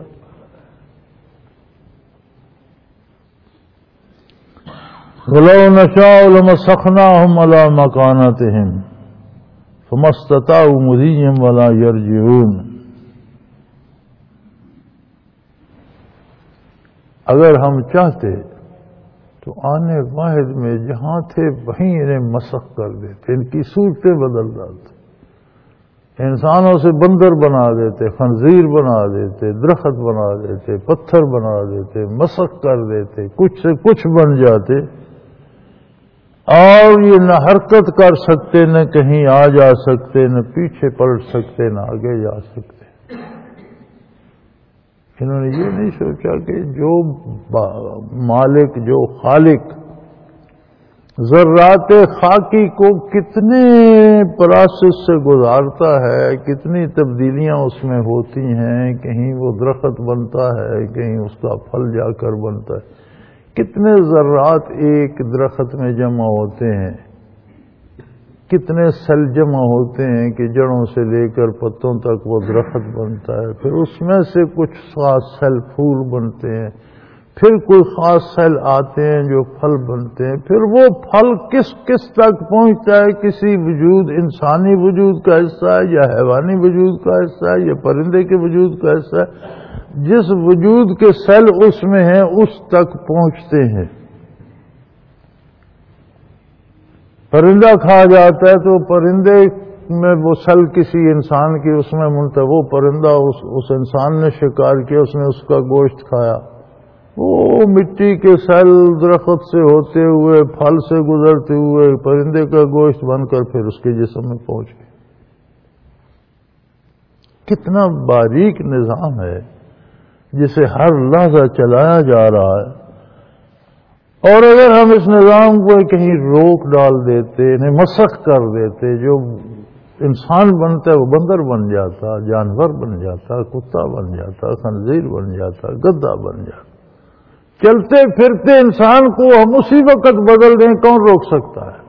وَلَوْ نَشَاءُ لَمَسَخْنَاهُمْ عَلَىٰ مَكَانَتِهِمْ فَمَا اسْتَطَاعُوا مُضِيًّا وَلَا يَرْجِعُونَ۔ اگر ہم چاہتے تو آنے واحد میں جہاں تھے وہیں انہیں مسخ کر دیتے، ان کی صورتیں بدل ڈالتے، انسانوں سے بندر بنا دیتے، خنزیر بنا دیتے، درخت بنا دیتے، پتھر بنا دیتے، مسخ کر دیتے، کچھ سے کچھ بن جاتے، اور یہ نہ حرکت کر سکتے، نہ کہیں آ جا سکتے، نہ پیچھے پلٹ سکتے، نہ آگے جا سکتے۔ انہوں نے یہ نہیں سوچا کہ جو مالک، جو خالق ذرات خاکی کو کتنے پروسیس سے گزارتا ہے، کتنی تبدیلیاں اس میں ہوتی ہیں، کہیں وہ درخت بنتا ہے، کہیں اس کا پھل جا کر بنتا ہے، کتنے ذرات ایک درخت میں جمع ہوتے ہیں، کتنے سیل جمع ہوتے ہیں کہ جڑوں سے لے کر پتوں تک وہ درخت بنتا ہے، پھر اس میں سے کچھ خاص سیل پھول بنتے ہیں، پھر کوئی خاص سیل آتے ہیں جو پھل بنتے ہیں، پھر وہ پھل کس کس تک پہنچتا ہے، کسی وجود، انسانی وجود کا حصہ ہے یا حیوانی وجود کا حصہ ہے یا پرندے کے وجود کا حصہ ہے، جس وجود کے سیل اس میں ہیں اس تک پہنچتے ہیں۔ پرندہ کھا جاتا ہے تو پرندے میں وہ سل کسی انسان کی اس میں منتخب، وہ پرندہ اس, اس انسان نے شکار کیا، اس نے اس کا گوشت کھایا، وہ مٹی کے سیل درخت سے ہوتے ہوئے پھل سے گزرتے ہوئے پرندے کا گوشت بن کر پھر اس کے جسم میں پہنچ گئے. کتنا باریک نظام ہے جسے ہر لحظہ چلایا جا رہا ہے. اور اگر ہم اس نظام کو کہیں روک ڈال دیتے، انہیں مسخ کر دیتے، جو انسان بنتا ہے وہ بندر بن جاتا، جانور بن جاتا، کتا بن جاتا، خنزیر بن جاتا، گدھا بن جاتا. چلتے پھرتے انسان کو ہم اسی وقت بدل دیں، کون روک سکتا ہے؟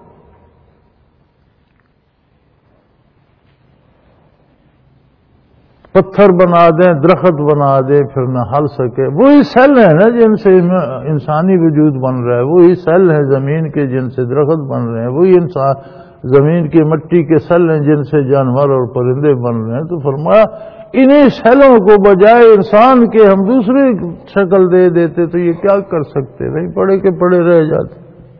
پتھر بنا دیں، درخت بنا دیں، پھر نہ ہل سکے. وہی سیل ہیں نا جن سے انسانی وجود بن رہا ہے، وہی سیل ہیں زمین کے جن سے درخت بن رہے ہیں، وہی انسان زمین کی مٹی کے سیل ہیں جن سے جانور اور پرندے بن رہے ہیں. تو فرمایا انہیں سیلوں کو بجائے انسان کے ہم دوسری شکل دے دیتے تو یہ کیا کر سکتے؟ نہیں، پڑے کے پڑے رہ جاتے.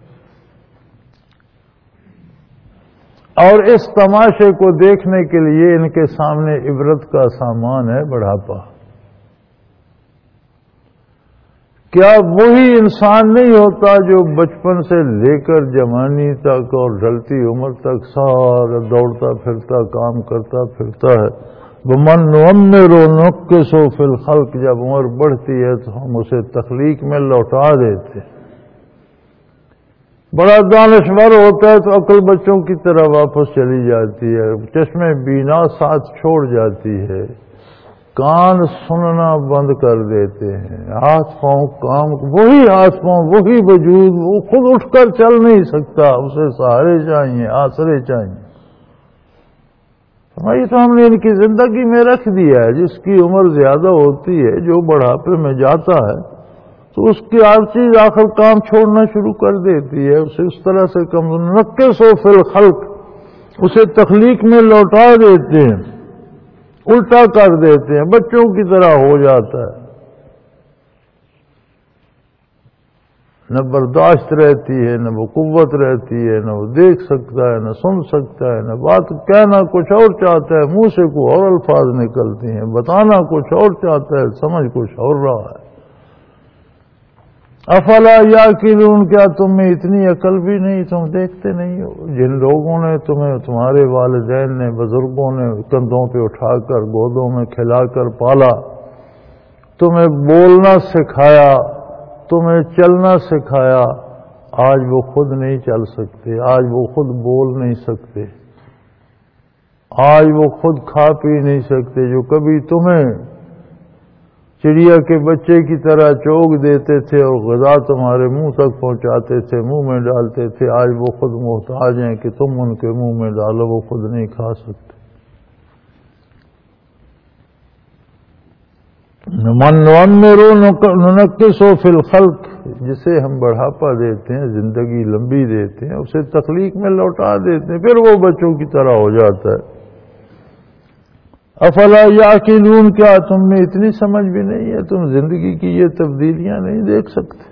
اور اس تماشے کو دیکھنے کے لیے ان کے سامنے عبرت کا سامان ہے بڑھاپا. کیا وہی انسان نہیں ہوتا جو بچپن سے لے کر جوانی تک اور ڈھلتی عمر تک سارا دوڑتا پھرتا کام کرتا پھرتا ہے؟ وَمَن نُعَمِّرُ نُنَكِّسُ فِي الْخَلْقِ، جب عمر بڑھتی ہے تو ہم اسے تخلیق میں لوٹا دیتے. بڑا دانشور ہوتا ہے تو عقل بچوں کی طرح واپس چلی جاتی ہے، چشمے بینا ساتھ چھوڑ جاتی ہے، کان سننا بند کر دیتے ہیں، ہاتھ پاؤں کام، وہی ہاتھ پاؤں وہی وجود، وہ خود اٹھ کر چل نہیں سکتا، اسے سہارے چاہیے، آسرے چاہیے. یہ تو ہم نے ان کی زندگی میں رکھ دیا ہے. جس کی عمر زیادہ ہوتی ہے، جو بڑھاپے میں جاتا ہے، تو اس کی ہر چیز آخر کام چھوڑنا شروع کر دیتی ہے. اسے اس طرح سے کم نکسو فی الخلق، اسے تخلیق میں لوٹا دیتے ہیں، الٹا کر دیتے ہیں، بچوں کی طرح ہو جاتا ہے. نہ برداشت رہتی ہے، نہ وہ قوت رہتی ہے، نہ وہ دیکھ سکتا ہے، نہ سن سکتا ہے، نہ بات کہنا کچھ اور چاہتا ہے، منہ سے کوئی اور الفاظ نکلتے ہیں، بتانا کچھ اور چاہتا ہے، سمجھ کچھ اور رہا ہے. افلا یاقلون، کیا تم میں اتنی عقل بھی نہیں؟ تم دیکھتے نہیں ہو جن لوگوں نے تمہیں، تمہارے والدین نے، بزرگوں نے کندھوں پہ اٹھا کر گودوں میں کھلا کر پالا، تمہیں بولنا سکھایا، تمہیں چلنا سکھایا، آج وہ خود نہیں چل سکتے، آج وہ خود بول نہیں سکتے، آج وہ خود کھا پی نہیں سکتے. جو کبھی تمہیں چڑیا کے بچے کی طرح چوگ دیتے تھے اور غذا تمہارے منہ تک پہنچاتے تھے، منہ میں ڈالتے تھے، آج وہ خود محتاج ہیں کہ تم ان کے منہ میں ڈالو، وہ خود نہیں کھا سکتے. من نعمر ننکس فی الخلق، جسے ہم بڑھاپا دیتے ہیں، زندگی لمبی دیتے ہیں، اسے تخلیق میں لوٹا دیتے ہیں، پھر وہ بچوں کی طرح ہو جاتا ہے. افلا یاقلون، کیا تم میں اتنی سمجھ بھی نہیں ہے؟ تم زندگی کی یہ تبدیلیاں نہیں دیکھ سکتے؟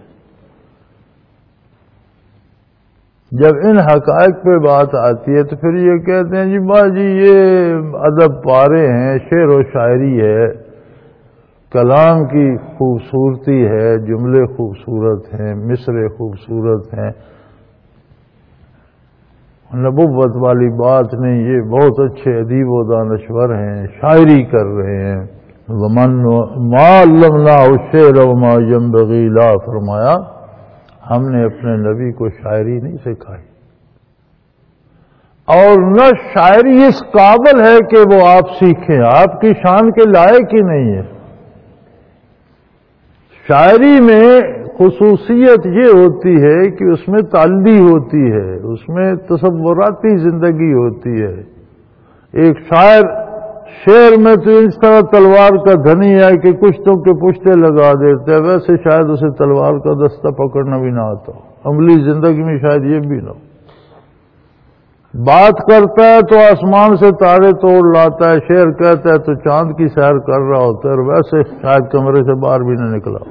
جب ان حقائق پہ بات آتی ہے تو پھر یہ کہتے ہیں جی باجی یہ ادب پارے ہیں، شعر و شاعری ہے، کلام کی خوبصورتی ہے، جملے خوبصورت ہیں، مصرے خوبصورت ہیں، نبوت والی بات نہیں، یہ بہت اچھے ادیب و دانشور ہیں، شاعری کر رہے ہیں. وَمَن مَا عَلَّمْنَاهُ الشِّعْرَ وَمَا يَنبَغِي لَهُ، فرمایا ہم نے اپنے نبی کو شاعری نہیں سکھائی، اور نہ شاعری اس قابل ہے کہ وہ آپ سیکھیں، آپ کی شان کے لائق ہی نہیں ہے. شاعری میں خصوصیت یہ ہوتی ہے کہ اس میں تعلی ہوتی ہے، اس میں تصوراتی زندگی ہوتی ہے. ایک شاعر شعر میں تو اس طرح تلوار کا دھنی ہے کہ کشتوں کے پشتے لگا دیتے ہیں، ویسے شاید اسے تلوار کا دستہ پکڑنا بھی نہ آتا ہو، عملی زندگی میں شاید یہ بھی نہ ہو. بات کرتا ہے تو آسمان سے تارے توڑ لاتا ہے، شعر کہتا ہے تو چاند کی سیر کر رہا ہوتا ہے، اور ویسے شاید کمرے سے باہر بھی نہ نکلا.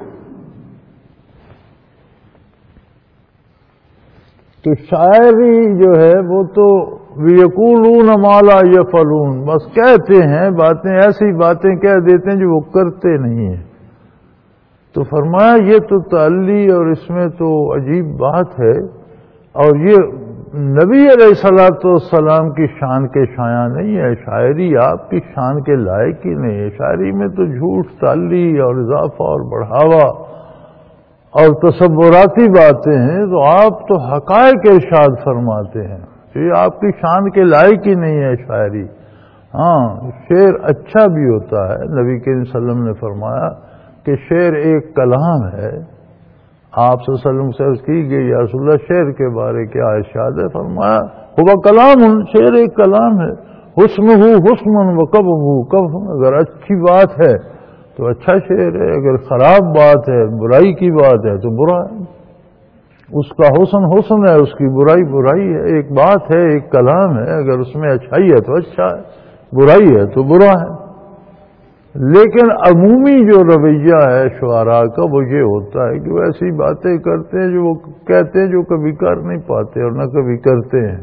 تو شاعری جو ہے وہ تو وَيَقُولُونَ مَا لَا يَفْعَلُونَ، بس کہتے ہیں باتیں، ایسی باتیں کہہ دیتے ہیں جو وہ کرتے نہیں ہیں. تو فرمایا یہ تو تعلی اور اس میں تو عجیب بات ہے، اور یہ نبی علیہ الصلوۃ والسلام کی شان کے شایع نہیں ہے، شاعری آپ کی شان کے لائق ہی نہیں ہے، شاعری میں تو جھوٹ، تعلی اور اضافہ اور بڑھاوا اور تصوراتی باتیں ہیں، تو آپ تو حقائق ارشاد فرماتے ہیں، یہ آپ کی شان کے لائق ہی نہیں ہے شاعری۔ ہاں شعر اچھا بھی ہوتا ہے، نبی کریم صلی اللہ علیہ وسلم نے فرمایا کہ شعر ایک کلام ہے۔ آپ صلی اللہ علیہ وسلم سے عرض کی گئی یا رسول اللہ شعر کے بارے کیا ارشاد ہے؟ فرمایا ہوا کلام، شعر ایک کلام ہے، حسن ہو حسن و کب ہو کب، اگر اچھی بات ہے تو اچھا شعر ہے، اگر خراب بات ہے، برائی کی بات ہے تو برا ہے۔ اس کا حسن حسن ہے، اس کی برائی برائی ہے، ایک بات ہے، ایک کلام ہے، اگر اس میں اچھائی ہے تو اچھا ہے، برائی ہے تو برا ہے۔ لیکن عمومی جو رویہ ہے شعراء کا وہ یہ ہوتا ہے کہ وہ ایسی باتیں کرتے ہیں جو وہ کہتے ہیں جو کبھی کر نہیں پاتے اور نہ کبھی کرتے ہیں۔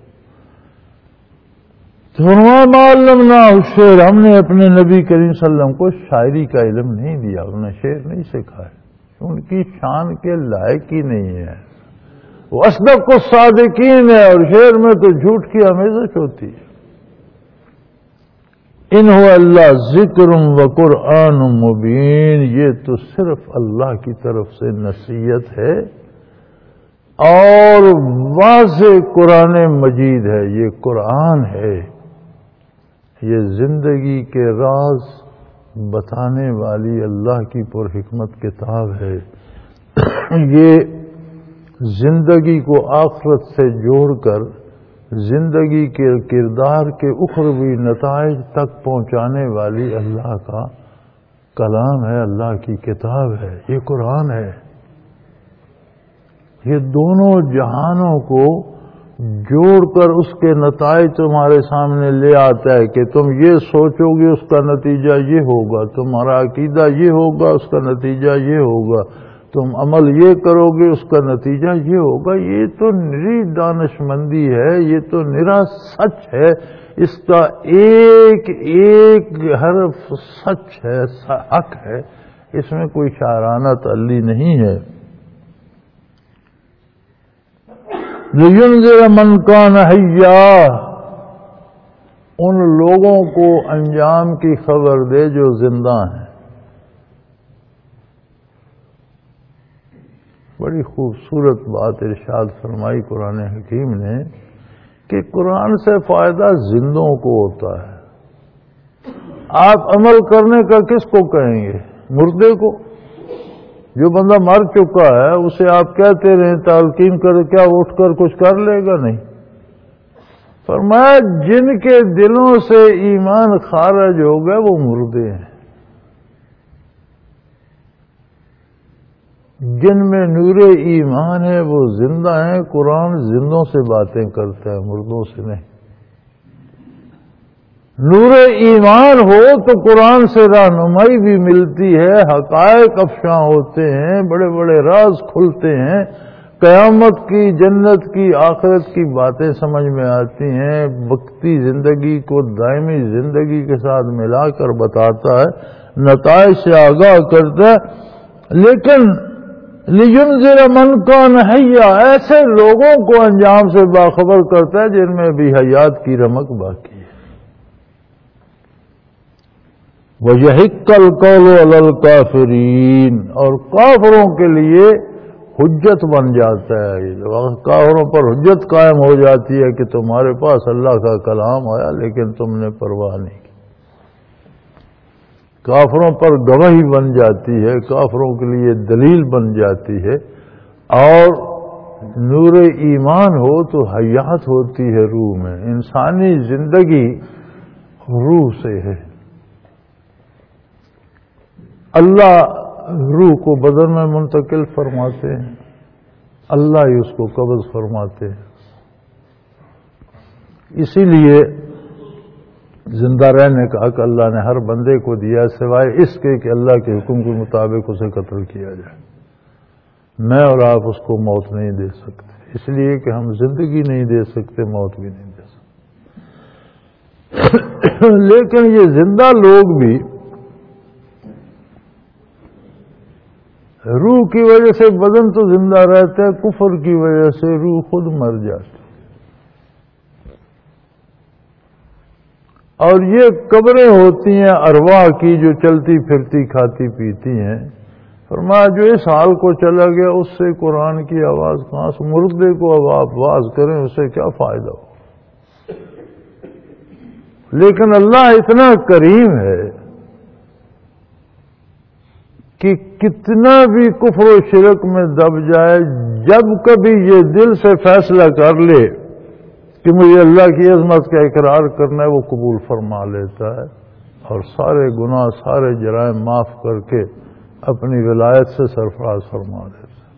تو معلم نہ شعر، ہم نے اپنے نبی کریم صلی اللہ علیہ وسلم کو شاعری کا علم نہیں دیا، انہیں شعر نہیں سکھایا، ان کی شان کے لائق ہی نہیں ہے۔ وہ اصدق الصادقین ہے، اور شعر میں تو جھوٹ کی آمیزش ہوتی ہے۔ ان هو اللہ ذکر و قرآن مبین، یہ تو صرف اللہ کی طرف سے نصیحت ہے اور واضح قرآن مجید ہے، یہ قرآن ہے، یہ زندگی کے راز بتانے والی اللہ کی پرحکمت کتاب ہے، یہ زندگی کو آخرت سے جوڑ کر زندگی کے کردار کے اخروی نتائج تک پہنچانے والی اللہ کا کلام ہے، اللہ کی کتاب ہے، یہ قرآن ہے۔ یہ دونوں جہانوں کو جوڑ کر اس کے نتائج تمہارے سامنے لے آتا ہے کہ تم یہ سوچو گے اس کا نتیجہ یہ ہوگا، تمہارا عقیدہ یہ ہوگا اس کا نتیجہ یہ ہوگا، تم عمل یہ کرو گے اس کا نتیجہ یہ ہوگا۔ یہ تو نری دانش مندی ہے، یہ تو نرا سچ ہے، اس کا ایک ایک حرف سچ ہے، حق ہے، اس میں کوئی شاعرانہ تعلی نہیں ہے۔ لِيُنذِرَ مَنْ كَانَ حَيًّا، ان لوگوں کو انجام کی خبر دے جو زندہ ہیں۔ بڑی خوبصورت بات ارشاد فرمائی قرآن حکیم نے کہ قرآن سے فائدہ زندوں کو ہوتا ہے۔ آپ عمل کرنے کا کس کو کہیں گے؟ مردے کو؟ جو بندہ مر چکا ہے اسے آپ کہتے رہیں تلقین کر، کیا اٹھ کر کچھ کر لے گا؟ نہیں۔ فرمایا جن کے دلوں سے ایمان خارج ہو گئے وہ مردے ہیں، جن میں نور ایمان ہے وہ زندہ ہیں۔ قرآن زندوں سے باتیں کرتا ہے، مردوں سے نہیں۔ نور ایمان ہو تو قرآن سے رہنمائی بھی ملتی ہے، حقائق افشاں ہوتے ہیں، بڑے بڑے راز کھلتے ہیں، قیامت کی، جنت کی، آخرت کی باتیں سمجھ میں آتی ہیں، وقتی زندگی کو دائمی زندگی کے ساتھ ملا کر بتاتا ہے، نتائج سے آگاہ کرتا ہے۔ لیکن لِيُنذِرَ مَنْ كَانَ حَيًّا، ایسے لوگوں کو انجام سے باخبر کرتا ہے جن میں بھی حیات کی رمق باقی ہے۔ وَيَحِقَّ الْقَوْلُ عَلَى الْكَافِرِينَ، اور کافروں کے لیے حجت بن جاتا ہے، کافروں پر حجت قائم ہو جاتی ہے کہ تمہارے پاس اللہ کا کلام آیا لیکن تم نے پرواہ نہیں کی۔ کافروں پر گواہی بن جاتی ہے، کافروں کے لیے دلیل بن جاتی ہے، اور نور ایمان ہو تو حیات ہوتی ہے روح میں۔ انسانی زندگی روح سے ہے، اللہ روح کو بدن میں منتقل فرماتے ہیں، اللہ ہی اس کو قبض فرماتے ہیں۔ اسی لیے زندہ رہنے کا حق اللہ نے ہر بندے کو دیا سوائے اس کے کہ اللہ کے حکم کے مطابق اسے قتل کیا جائے۔ میں اور آپ اس کو موت نہیں دے سکتے، اس لیے کہ ہم زندگی نہیں دے سکتے، موت بھی نہیں دے سکتے۔ لیکن یہ زندہ لوگ بھی روح کی وجہ سے بدن تو زندہ رہتا ہے، کفر کی وجہ سے روح خود مر جاتی۔ اور یہ قبریں ہوتی ہیں ارواح کی جو چلتی پھرتی کھاتی پیتی ہیں۔ فرمایا جو اس حال کو چلا گیا اس سے قرآن کی آواز کہاں سے؟ مردے کو اب آپ واز کریں اسے کیا فائدہ ہو؟ لیکن اللہ اتنا کریم ہے کہ کتنا بھی کفر و شرک میں دب جائے، جب کبھی یہ دل سے فیصلہ کر لے کہ مجھے اللہ کی عظمت کا اقرار کرنا ہے، وہ قبول فرما لیتا ہے اور سارے گناہ سارے جرائم معاف کر کے اپنی ولایت سے سرفراز فرما دیتا ہے۔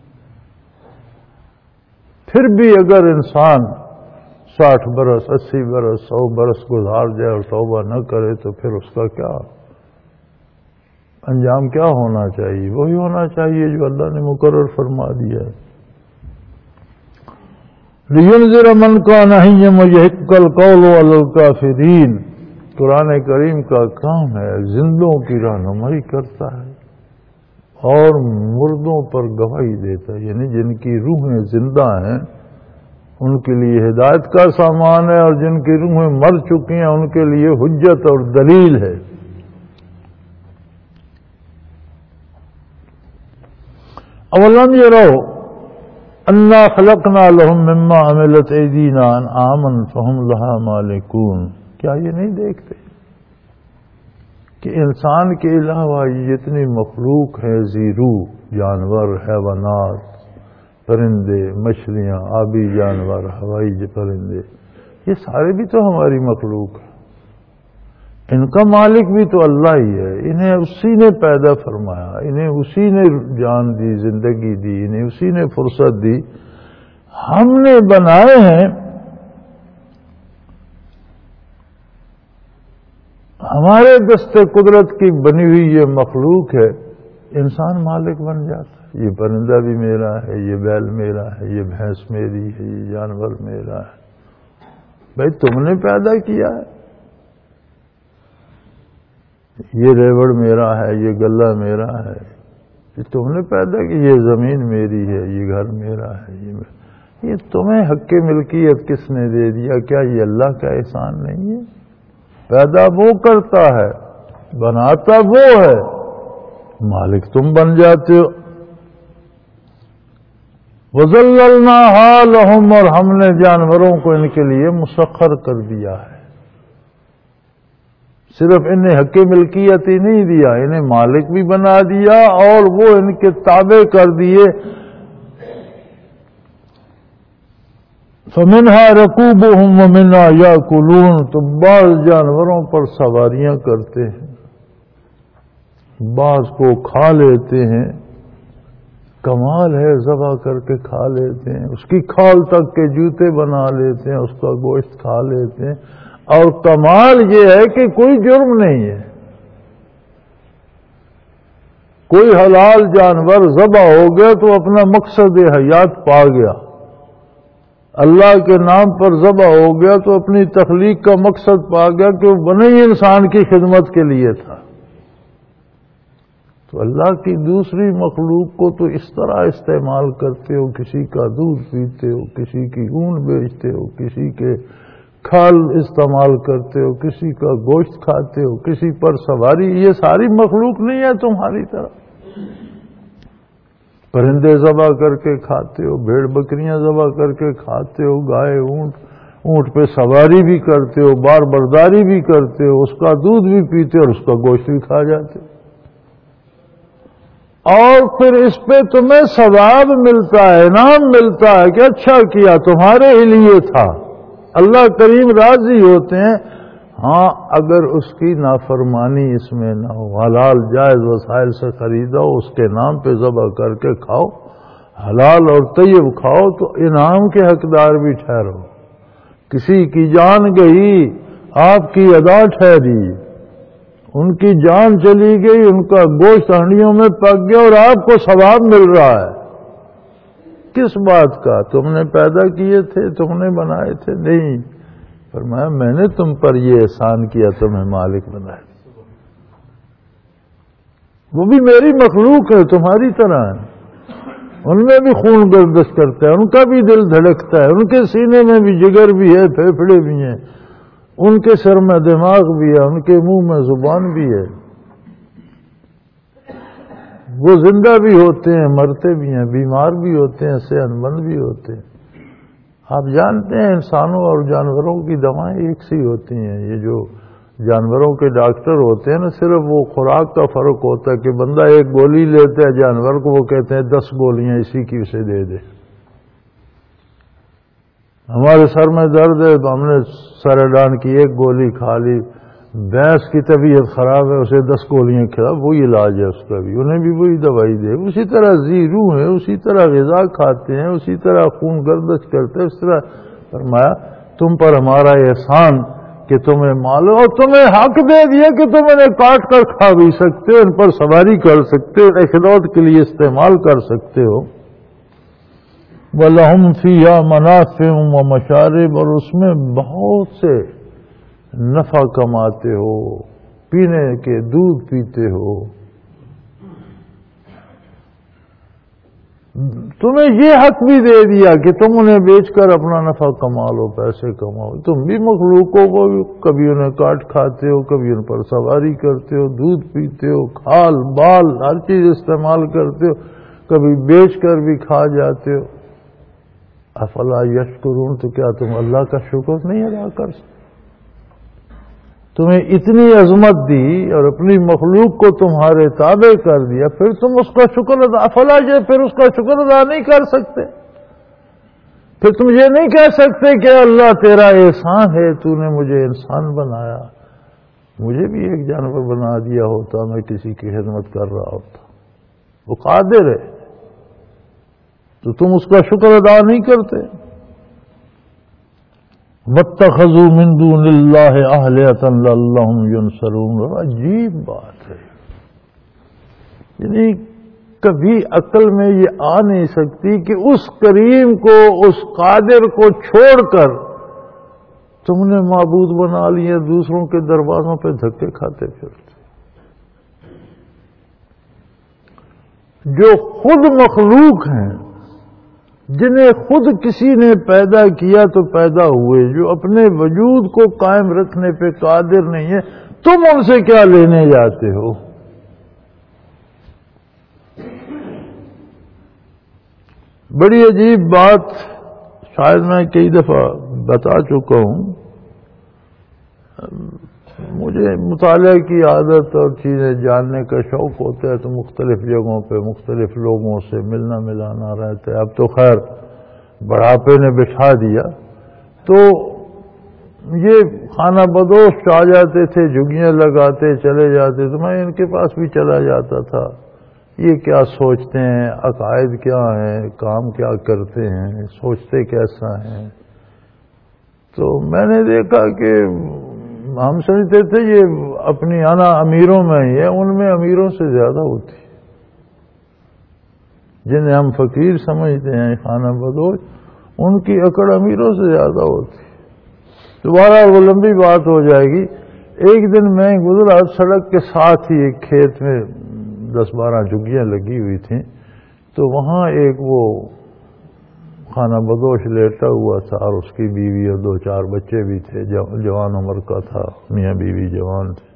پھر بھی اگر انسان ساٹھ برس اسی برس سو برس گزار جائے اور توبہ نہ کرے تو پھر اس کا کیا انجام کیا ہونا چاہیے؟ وہی ہونا چاہیے جو اللہ نے مقرر فرما دیا ہے۔ لِيُنذِرَ مَنْ كَانَ حِيًّا وَيَحِقَّ الْقَوْلُ عَلَى الْكَافِرِينَ۔ قرآن کریم کا کام ہے زندوں کی رہنمائی کرتا ہے اور مردوں پر گواہی دیتا ہے، یعنی جن کی روحیں زندہ ہیں ان کے لیے ہدایت کا سامان ہے اور جن کی روحیں مر چکی ہیں ان کے لیے حجت اور دلیل ہے۔ اولم یروا انا خلقنا لهم مما عملت ایدینا انعاما فهم لها مالکون۔ کیا یہ نہیں دیکھتے کہ انسان کے علاوہ جتنی مخلوق ہے زیرو جانور، حیوانات، پرندے، مچھلیاں، آبی جانور، ہوائی پرندے، یہ سارے بھی تو ہماری مخلوق ہیں، ان کا مالک بھی تو اللہ ہی ہے، انہیں اسی نے پیدا فرمایا، انہیں اسی نے جان دی، زندگی دی، انہیں اسی نے فرصت دی، ہم نے بنائے ہیں، ہمارے دست قدرت کی بنی ہوئی یہ مخلوق ہے، انسان مالک بن جاتا ہے۔ یہ پرندہ بھی میرا ہے، یہ بیل میرا ہے، یہ بھینس میری ہے، یہ جانور میرا ہے۔ بھائی تم نے پیدا کیا ہے، یہ ریوڑ میرا ہے، یہ گلہ میرا ہے، یہ تم نے پیدا کی، یہ زمین میری ہے، یہ گھر میرا ہے، یہ یہ تمہیں حق ملکیت کس نے دے دیا؟ کیا یہ اللہ کا احسان نہیں ہے؟ پیدا وہ کرتا ہے، بناتا وہ ہے، مالک تم بن جاتے ہو۔ وَذَلَّلْنَاهَا لَهُمْ، اور ہم نے جانوروں کو ان کے لیے مسخر کر دیا ہے، صرف انہیں حق ملکیت ہی نہیں دیا، انہیں مالک بھی بنا دیا اور وہ ان کے تابع کر دیے۔ فَمِنْهَا رَكُوبُهُمْ وَمِنْهَا يَأْكُلُونَ، تو بعض جانوروں پر سواریاں کرتے ہیں، بعض کو کھا لیتے ہیں، کمال ہے ذبح کر کے کھا لیتے ہیں، اس کی کھال تک کے جوتے بنا لیتے ہیں، اس کا گوشت کھا لیتے ہیں، اور کمال یہ ہے کہ کوئی جرم نہیں ہے، کوئی حلال جانور ذبح ہو گیا تو اپنا مقصد حیات پا گیا، اللہ کے نام پر ذبح ہو گیا تو اپنی تخلیق کا مقصد پا گیا کہ وہ بنے ہی انسان کی خدمت کے لیے تھا۔ تو اللہ کی دوسری مخلوق کو تو اس طرح استعمال کرتے ہو، کسی کا دودھ پیتے ہو، کسی کی اون بیچتے ہو، کسی کے کھال استعمال کرتے ہو، کسی کا گوشت کھاتے ہو، کسی پر سواری، یہ ساری مخلوق نہیں ہے تمہاری طرح۔ پرندے ذبح کر کے کھاتے ہو، بھیڑ بکریاں ذبح کر کے کھاتے ہو، گائے اونٹ اونٹ پہ سواری بھی کرتے ہو، بار برداری بھی کرتے ہو، اس کا دودھ بھی پیتے اور اس کا گوشت بھی کھا جاتے ہو، اور پھر اس پہ تمہیں ثواب ملتا ہے، انعام ملتا ہے کہ اچھا کیا، تمہارے ہی لیے تھا۔ اللہ کریم راضی ہوتے ہیں، ہاں اگر اس کی نافرمانی اس میں نہ ہو، حلال جائز وسائل سے خریدا ہو، اس کے نام پہ ذبح کر کے کھاؤ، حلال اور طیب کھاؤ تو انعام کے حقدار بھی ٹھہرو۔ کسی کی جان گئی آپ کی ادا ٹھہری، ان کی جان چلی گئی، ان کا گوشت ہنڈیوں میں پک گیا اور آپ کو ثواب مل رہا ہے، کس بات کا؟ تم نے پیدا کیے تھے، تم نے بنائے تھے؟ نہیں، فرمایا میں نے تم پر یہ احسان کیا، تمہیں مالک بنایا۔ وہ بھی میری مخلوق ہے، تمہاری طرح ہے، ان میں بھی خون گردش کرتا ہے، ان کا بھی دل دھڑکتا ہے، ان کے سینے میں بھی جگر بھی ہے، پھیپھڑے بھی ہیں، ان کے سر میں دماغ بھی ہے، ان کے منہ میں زبان بھی ہے، وہ زندہ بھی ہوتے ہیں، مرتے بھی ہیں، بیمار بھی ہوتے ہیں، صحت مند بھی ہوتے ہیں۔ آپ جانتے ہیں انسانوں اور جانوروں کی دوائیں ایک سی ہوتی ہیں۔ یہ جو جانوروں کے ڈاکٹر ہوتے ہیں نا، صرف وہ خوراک کا فرق ہوتا ہے کہ بندہ ایک گولی لیتا ہے، جانور کو وہ کہتے ہیں دس گولیاں اسی کی اسے دے دے۔ ہمارے سر میں درد ہے تو ہم نے سیراڈان کی ایک گولی کھا لی، بھینس کی طبیعت خراب ہے اسے دس گولیاں کھلا، وہی علاج ہے اس کا بھی، انہیں بھی وہی دوائی دے۔ اسی طرح زیرو ہے، اسی طرح غذا کھاتے ہیں، اسی طرح خون گردش کرتے ہیں۔ اس طرح فرمایا تم پر ہمارا احسان کہ تمہیں معلوم اور تمہیں حق دے دیا کہ تم انہیں کاٹ کر کھا بھی سکتے ہو، ان پر سواری کر سکتے ہو، اخراج کے لیے استعمال کر سکتے ہو۔ وَلَهُمْ فِيهَا مَنَافِعُ وَمَشَارِبُ، اور اس میں بہت سے نفع کماتے ہو، پینے کے دودھ پیتے ہو۔ تمہیں یہ حق بھی دے دیا کہ تم انہیں بیچ کر اپنا نفع کما لو، پیسے کماؤ۔ تم بھی مخلوقوں کو کبھی انہیں کاٹ کھاتے ہو، کبھی ان پر سواری کرتے ہو، دودھ پیتے ہو، کھال بال ہر چیز استعمال کرتے ہو، کبھی بیچ کر بھی کھا جاتے ہو۔ افلا یشکرون، تو کیا تم اللہ کا شکر نہیں ادا کر سکتے؟ تمہیں اتنی عظمت دی اور اپنی مخلوق کو تمہارے تابع کر دیا، پھر تم اس کا شکر ادا افلا یہ پھر اس کا شکر ادا نہیں کر سکتے؟ پھر تم یہ نہیں کہہ سکتے کہ اللہ تیرا احسان ہے، تو نے مجھے انسان بنایا، مجھے بھی ایک جانور بنا دیا ہوتا، میں کسی کی خدمت کر رہا ہوتا۔ وہ قادر ہے، تو تم اس کا شکر ادا نہیں کرتے۔ وَاتَّخَذُوا مِن دُونِ اللَّهِ آلِهَةً لَعَلَّهُمْ يُنصَرُونَ، عجیب بات ہے، یعنی کبھی عقل میں یہ آ نہیں سکتی کہ اس کریم کو، اس قادر کو چھوڑ کر تم نے معبود بنا لیے، دوسروں کے دروازوں پہ دھکے کھاتے پھرتے، جو خود مخلوق ہیں، جنہیں خود کسی نے پیدا کیا تو پیدا ہوئے، جو اپنے وجود کو قائم رکھنے پہ قادر نہیں ہے، تم ان سے کیا لینے جاتے ہو؟ بڑی عجیب بات، شاید میں کئی دفعہ بتا چکا ہوں، مجھے مطالعہ کی عادت اور چیزیں جاننے کا شوق ہوتا ہے، تو مختلف جگہوں پہ مختلف لوگوں سے ملنا ملانا رہتا ہے۔ اب تو خیر بڑھاپے نے بٹھا دیا، تو یہ خانہ بدوش آ جاتے تھے، جھگیاں لگاتے چلے جاتے، تو میں ان کے پاس بھی چلا جاتا تھا، یہ کیا سوچتے ہیں، عقائد کیا ہیں، کام کیا کرتے ہیں، سوچتے کیسا ہیں۔ تو میں نے دیکھا کہ ہم سمجھتے تھے یہ اپنی انا امیروں میں ہی ہے، ان میں امیروں سے زیادہ ہوتی، جنہیں ہم فقیر سمجھتے ہیں خانہ بدوش، ان کی اکڑ امیروں سے زیادہ ہوتی۔ دوبارہ وہ لمبی بات ہو جائے گی۔ ایک دن میں گزرا، سڑک کے ساتھ ہی ایک کھیت میں دس بارہ جھگیاں لگی ہوئی تھیں، تو وہاں ایک وہ خانہ بدوش لیٹا ہوا تھا، اور اس کی بیوی اور دو چار بچے بھی تھے، جوان عمر کا تھا، میاں بیوی جوان تھے۔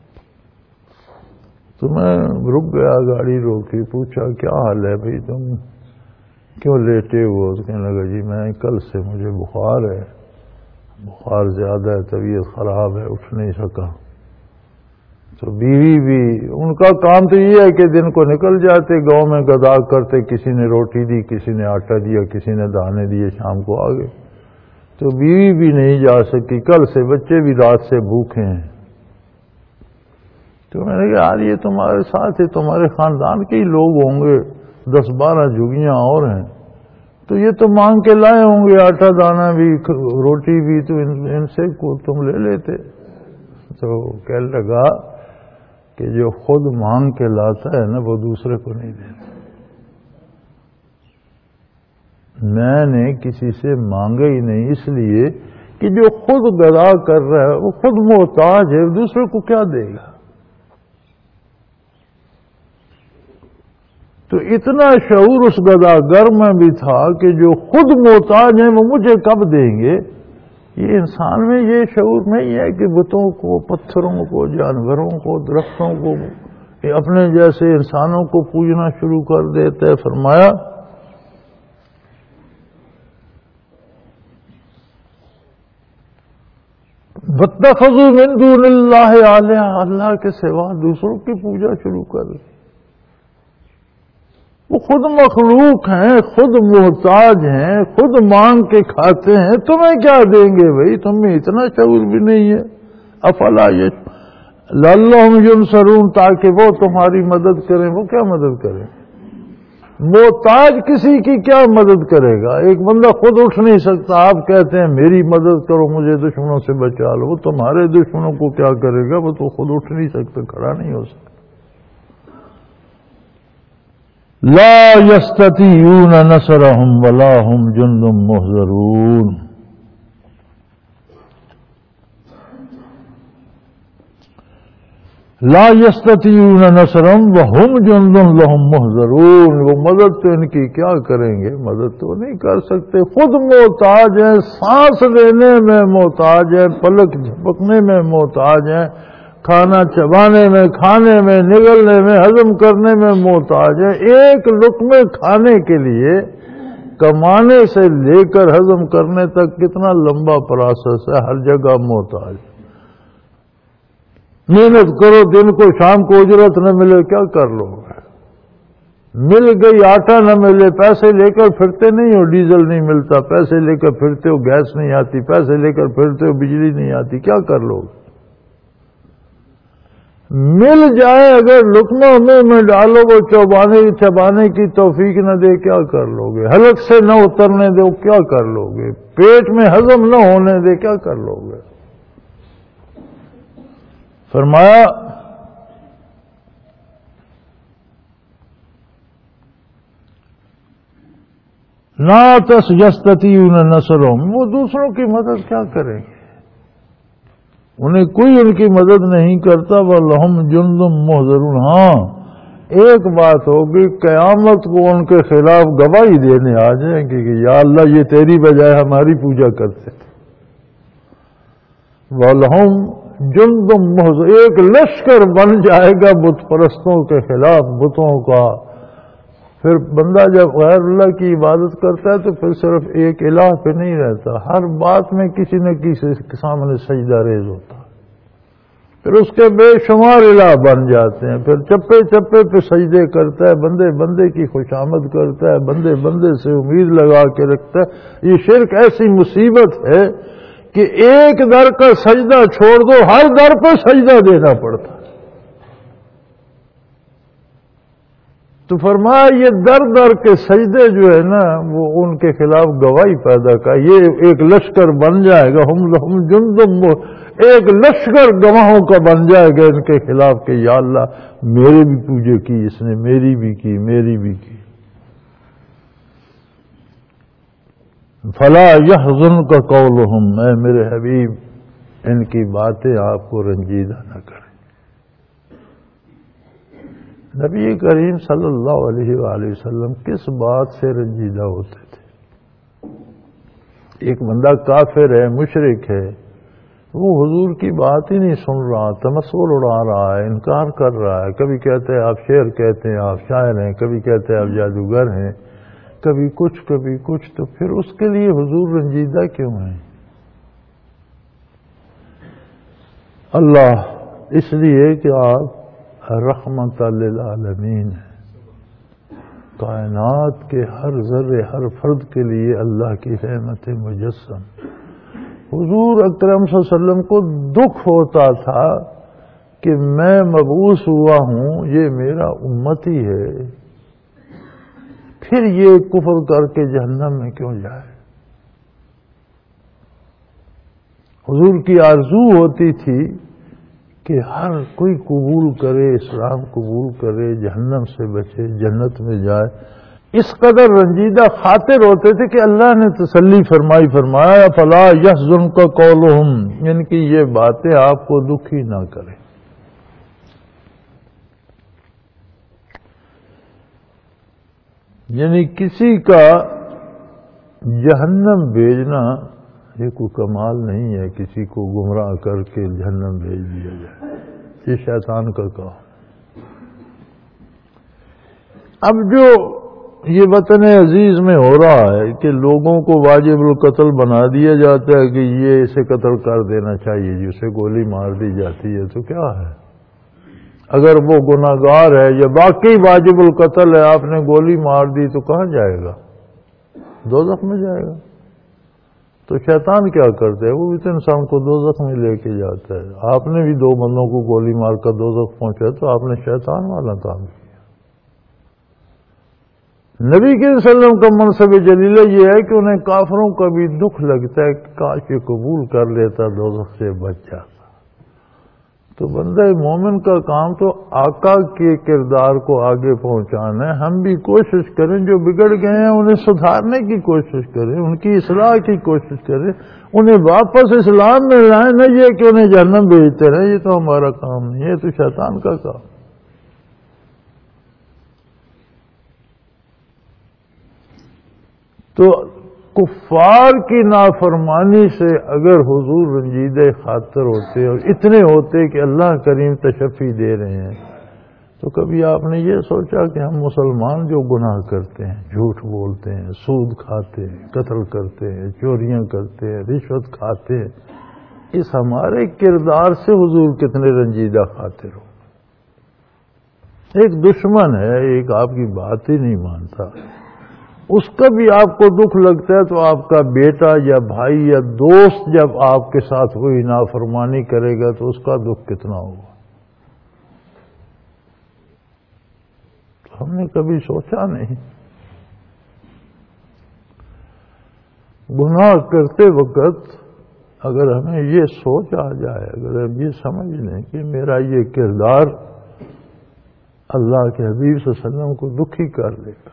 تو میں رک گیا، گاڑی روکی، پوچھا کیا حال ہے بھائی، تم کیوں لیٹے ہو؟ تو کہنے لگا جی میں کل سے مجھے بخار ہے، بخار زیادہ ہے، طبیعت خراب ہے، اٹھ نہیں سکا۔ تو بیوی بھی، ان کا کام تو یہ ہے کہ دن کو نکل جاتے، گاؤں میں گدا کرتے، کسی نے روٹی دی، کسی نے آٹا دیا، کسی نے دانے دیے، شام کو آگے۔ تو بیوی بھی نہیں جا سکی، کل سے بچے بھی رات سے بھوکے ہیں۔ تو میں نے کہا یار یہ تمہارے ساتھ ہے، تمہارے خاندان کے ہی لوگ ہوں گے، دس بارہ جھگیاں اور ہیں، تو یہ تو مانگ کے لائے ہوں گے، آٹا دانا بھی روٹی بھی، تو ان سے تم لے لیتے۔ تو کہنے لگا کہ جو خود مانگ کے لاتا ہے نا، وہ دوسرے کو نہیں دیتا۔ میں نے کسی سے مانگا ہی نہیں، اس لیے کہ جو خود گدا کر رہا ہے وہ خود محتاج ہے، دوسرے کو کیا دے گا؟ تو اتنا شعور اس گداگر میں بھی تھا کہ جو خود محتاج ہیں وہ مجھے کب دیں گے. یہ انسان میں یہ شعور نہیں ہے کہ بتوں کو، پتھروں کو، جانوروں کو، درختوں کو، اپنے جیسے انسانوں کو پوجنا شروع کر دیتے. فرمایا وَاتَّخَذُوا مِن دُونِ اللَّهِ آلِهَةً، اللہ کے سوا دوسروں کی پوجا شروع کر دی. وہ خود مخلوق ہیں، خود محتاج ہیں، خود مانگ کے کھاتے ہیں، تمہیں کیا دیں گے بھائی؟ تم میں اتنا شعور بھی نہیں ہے. افلا لعلہم ینصرون، تاکہ وہ تمہاری مدد کریں. وہ کیا مدد کریں؟ محتاج کسی کی کیا مدد کرے گا؟ ایک بندہ خود اٹھ نہیں سکتا، آپ کہتے ہیں میری مدد کرو، مجھے دشمنوں سے بچا لو. وہ تمہارے دشمنوں کو کیا کرے گا؟ وہ تو خود اٹھ نہیں سکتا، کھڑا نہیں ہو سکتا. لا یستطیعون نصرهم ولا هم جند محضرون. لا یستطیعون نصرهم وهم جند لهم محضرون. وہ مدد تو ان کی کیا کریں گے؟ مدد تو نہیں کر سکتے. خود محتاج ہیں، سانس لینے میں محتاج ہیں، پلک جھپکنے میں محتاج ہیں، کھانا چبانے میں، کھانے میں، نگلنے میں، ہضم کرنے میں محتاج ہیں. ایک لقمے کھانے کے لیے کمانے سے لے کر ہضم کرنے تک کتنا لمبا پروسیس ہے. ہر جگہ محتاج. محنت کرو، دن کو شام کو اجرت نہ ملے، کیا کر لو گے؟ مل گئی آٹا نہ ملے، پیسے لے کر پھرتے نہیں ہو، ڈیزل نہیں ملتا، پیسے لے کر پھرتے ہو، گیس نہیں آتی، پیسے لے کر پھرتے ہو، بجلی نہیں آتی، کیا کر لو گے؟ مل جائے اگر لقمہ منہ میں ڈالو، وہ چوبانے چبانے کی توفیق نہ دے، کیا کر لو گے؟ حلق سے نہ اترنے دو، کیا کر لو گے؟ پیٹ میں ہضم نہ ہونے دے، کیا کر لو گے؟ فرمایا لا یستطیعون نصرهم، وہ دوسروں کی مدد کیا کریں گے؟ انہیں کوئی ان کی مدد نہیں کرتا. وَلَهُمْ جُنْدٌ مُحْضَرُونَ. ہاں ایک بات ہوگی، قیامت کو ان کے خلاف گواہی دینے آ جائیں گے کہ یا اللہ یہ تیری بجائے ہماری پوجا کرتے تھے. وَلَهُمْ جُنْدٌ مُحْضَرُونَ، ایک لشکر بن جائے گا بت پرستوں کے خلاف، بتوں کا. پھر بندہ جب غیر اللہ کی عبادت کرتا ہے تو پھر صرف ایک الہ پہ نہیں رہتا، ہر بات میں کسی نہ کسی کے سامنے سجدہ ریز ہوتا ہے. پھر اس کے بے شمار الہ بن جاتے ہیں، پھر چپے چپے پہ سجدے کرتا ہے، بندے بندے کی خوشامد کرتا ہے، بندے بندے سے امید لگا کے رکھتا ہے. یہ شرک ایسی مصیبت ہے کہ ایک در کا سجدہ چھوڑ دو، ہر در پہ سجدہ دینا پڑتا ہے. تو فرمایا یہ در در کے سجدے جو ہے نا وہ ان کے خلاف گواہی پیدا کر، یہ ایک لشکر بن جائے گا. ہم ہم جندم، ایک لشکر گواہوں کا بن جائے گا ان کے خلاف کہ یا اللہ میری بھی پوجا کی اس نے، میری بھی کی، میری بھی کی. فلا یحزنک قولہم، اے میرے حبیب ان کی باتیں آپ کو رنجیدہ نہ کریں. نبی کریم صلی اللہ علیہ وآلہ وسلم کس بات سے رنجیدہ ہوتے تھے؟ ایک بندہ کافر ہے، مشرک ہے، وہ حضور کی بات ہی نہیں سن رہا، تمسخر اڑا رہا ہے، انکار کر رہا ہے. کبھی کہتے ہیں آپ شعر کہتے ہیں، آپ شاعر ہیں، کبھی کہتے ہیں آپ جادوگر ہیں، کبھی کچھ کبھی کچھ. تو پھر اس کے لیے حضور رنجیدہ کیوں ہیں؟ اللہ اس لیے کہ آپ رحمت للعالمین ہے، کائنات کے ہر ذرے ہر فرد کے لیے اللہ کی رحمت مجسم. حضور اکرم صلی اللہ علیہ وسلم کو دکھ ہوتا تھا کہ میں مبعوث ہوا ہوں، یہ میرا امتی ہے، پھر یہ کفر کر کے جہنم میں کیوں جائے. حضور کی آرزو ہوتی تھی کہ ہر کوئی قبول کرے، اسلام قبول کرے، جہنم سے بچے، جنت میں جائے. اس قدر رنجیدہ خاطر ہوتے تھے کہ اللہ نے تسلی فرمائی، فرمایا فلا یحزنک قولہم، ان کی یہ باتیں آپ کو دکھی نہ کریں. یعنی کسی کا جہنم بھیجنا یہ کوئی کمال نہیں ہے، کسی کو گمراہ کر کے جہنم بھیج دیا جائے، یہ شیطان کا کام۔ اب جو یہ وطن عزیز میں ہو رہا ہے کہ لوگوں کو واجب القتل بنا دیا جاتا ہے کہ یہ اسے قتل کر دینا چاہیے، جی اسے گولی مار دی جاتی ہے، تو کیا ہے؟ اگر وہ گناہگار ہے یا واقعی واجب القتل ہے، آپ نے گولی مار دی تو کہاں جائے گا؟ دوزخ میں جائے گا۔ تو شیطان کیا کرتا ہے؟ وہ بھی تو انسان کو دوزخ میں لے کے جاتا ہے۔ آپ نے بھی دو بندوں کو گولی مار کر دوزخ پہنچا تو آپ نے شیطان والا کام کیا۔ نبی کے صلی اللہ علیہ وسلم کا منصب جلیلہ یہ ہے کہ انہیں کافروں کا بھی دکھ لگتا ہے کہ کاش یہ قبول کر لیتا دوزخ سے بچ جاتا۔ تو بندہ مومن کا کام تو آقا کے کردار کو آگے پہنچانا ہے۔ ہم بھی کوشش کریں، جو بگڑ گئے ہیں انہیں سدھارنے کی کوشش کریں، ان کی اصلاح کی کوشش کریں، انہیں واپس اسلام میں لائیں، نہ یہ کہ انہیں جہنم بھیجتے رہیں۔ یہ تو ہمارا کام نہیں ہے، یہ تو شیطان کا کام۔ تو کفار کی نافرمانی سے اگر حضور رنجیدہ خاطر ہوتے اور اتنے ہوتے کہ اللہ کریم تشفی دے رہے ہیں، تو کبھی آپ نے یہ سوچا کہ ہم مسلمان جو گناہ کرتے ہیں، جھوٹ بولتے ہیں، سود کھاتے ہیں، قتل کرتے ہیں، چوریاں کرتے ہیں، رشوت کھاتے ہیں، اس ہمارے کردار سے حضور کتنے رنجیدہ خاطر ہو؟ ایک دشمن ہے، ایک آپ کی بات ہی نہیں مانتا، اس کا بھی آپ کو دکھ لگتا ہے، تو آپ کا بیٹا یا بھائی یا دوست جب آپ کے ساتھ وہی نافرمانی کرے گا تو اس کا دکھ کتنا ہوگا؟ تو ہم نے کبھی سوچا نہیں۔ گناہ کرتے وقت اگر ہمیں یہ سوچ آ جائے، اگر ہم یہ سمجھ لیں کہ میرا یہ کردار اللہ کے حبیب صلی اللہ علیہ وسلم کو دکھی کر لے گا،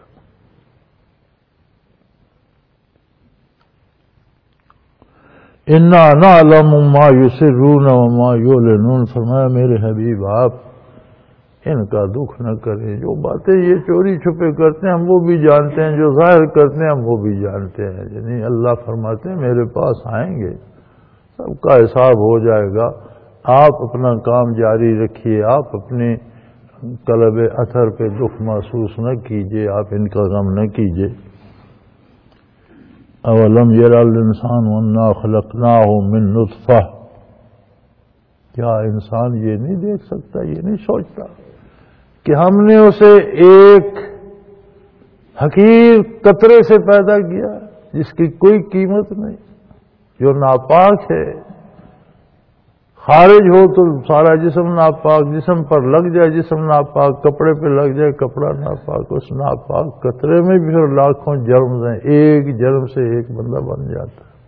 اِنَّا نَعْلَمُ مَا يُسِرُّونَ وَمَا يُعْلِنُونَ، فرمایا میرے حبیب آپ ان کا دکھ نہ کریں، جو باتیں یہ چوری چھپے کرتے ہیں ہم وہ بھی جانتے ہیں، جو ظاہر کرتے ہیں ہم وہ بھی جانتے ہیں۔ یعنی اللہ فرماتے ہیں میرے پاس آئیں گے، سب کا حساب ہو جائے گا، آپ اپنا کام جاری رکھیے، آپ اپنے قلب اثر پہ دکھ محسوس نہ کیجیے، آپ ان کا غم نہ کیجیے۔ اولم یر الانسان انا خلقناہ من نطفہ، کیا انسان یہ نہیں دیکھ سکتا، یہ نہیں سوچتا کہ ہم نے اسے ایک حقیر قطرے سے پیدا کیا جس کی کوئی قیمت نہیں، جو ناپاک ہے، خارج ہو تو سارا جسم ناپاک، جسم پر لگ جائے جسم ناپاک، کپڑے پہ لگ جائے کپڑا ناپاک، اس ناپاک قطرے میں بھی پھر لاکھوں جرم ہیں، ایک جرم سے ایک بندہ بن جاتا ہے۔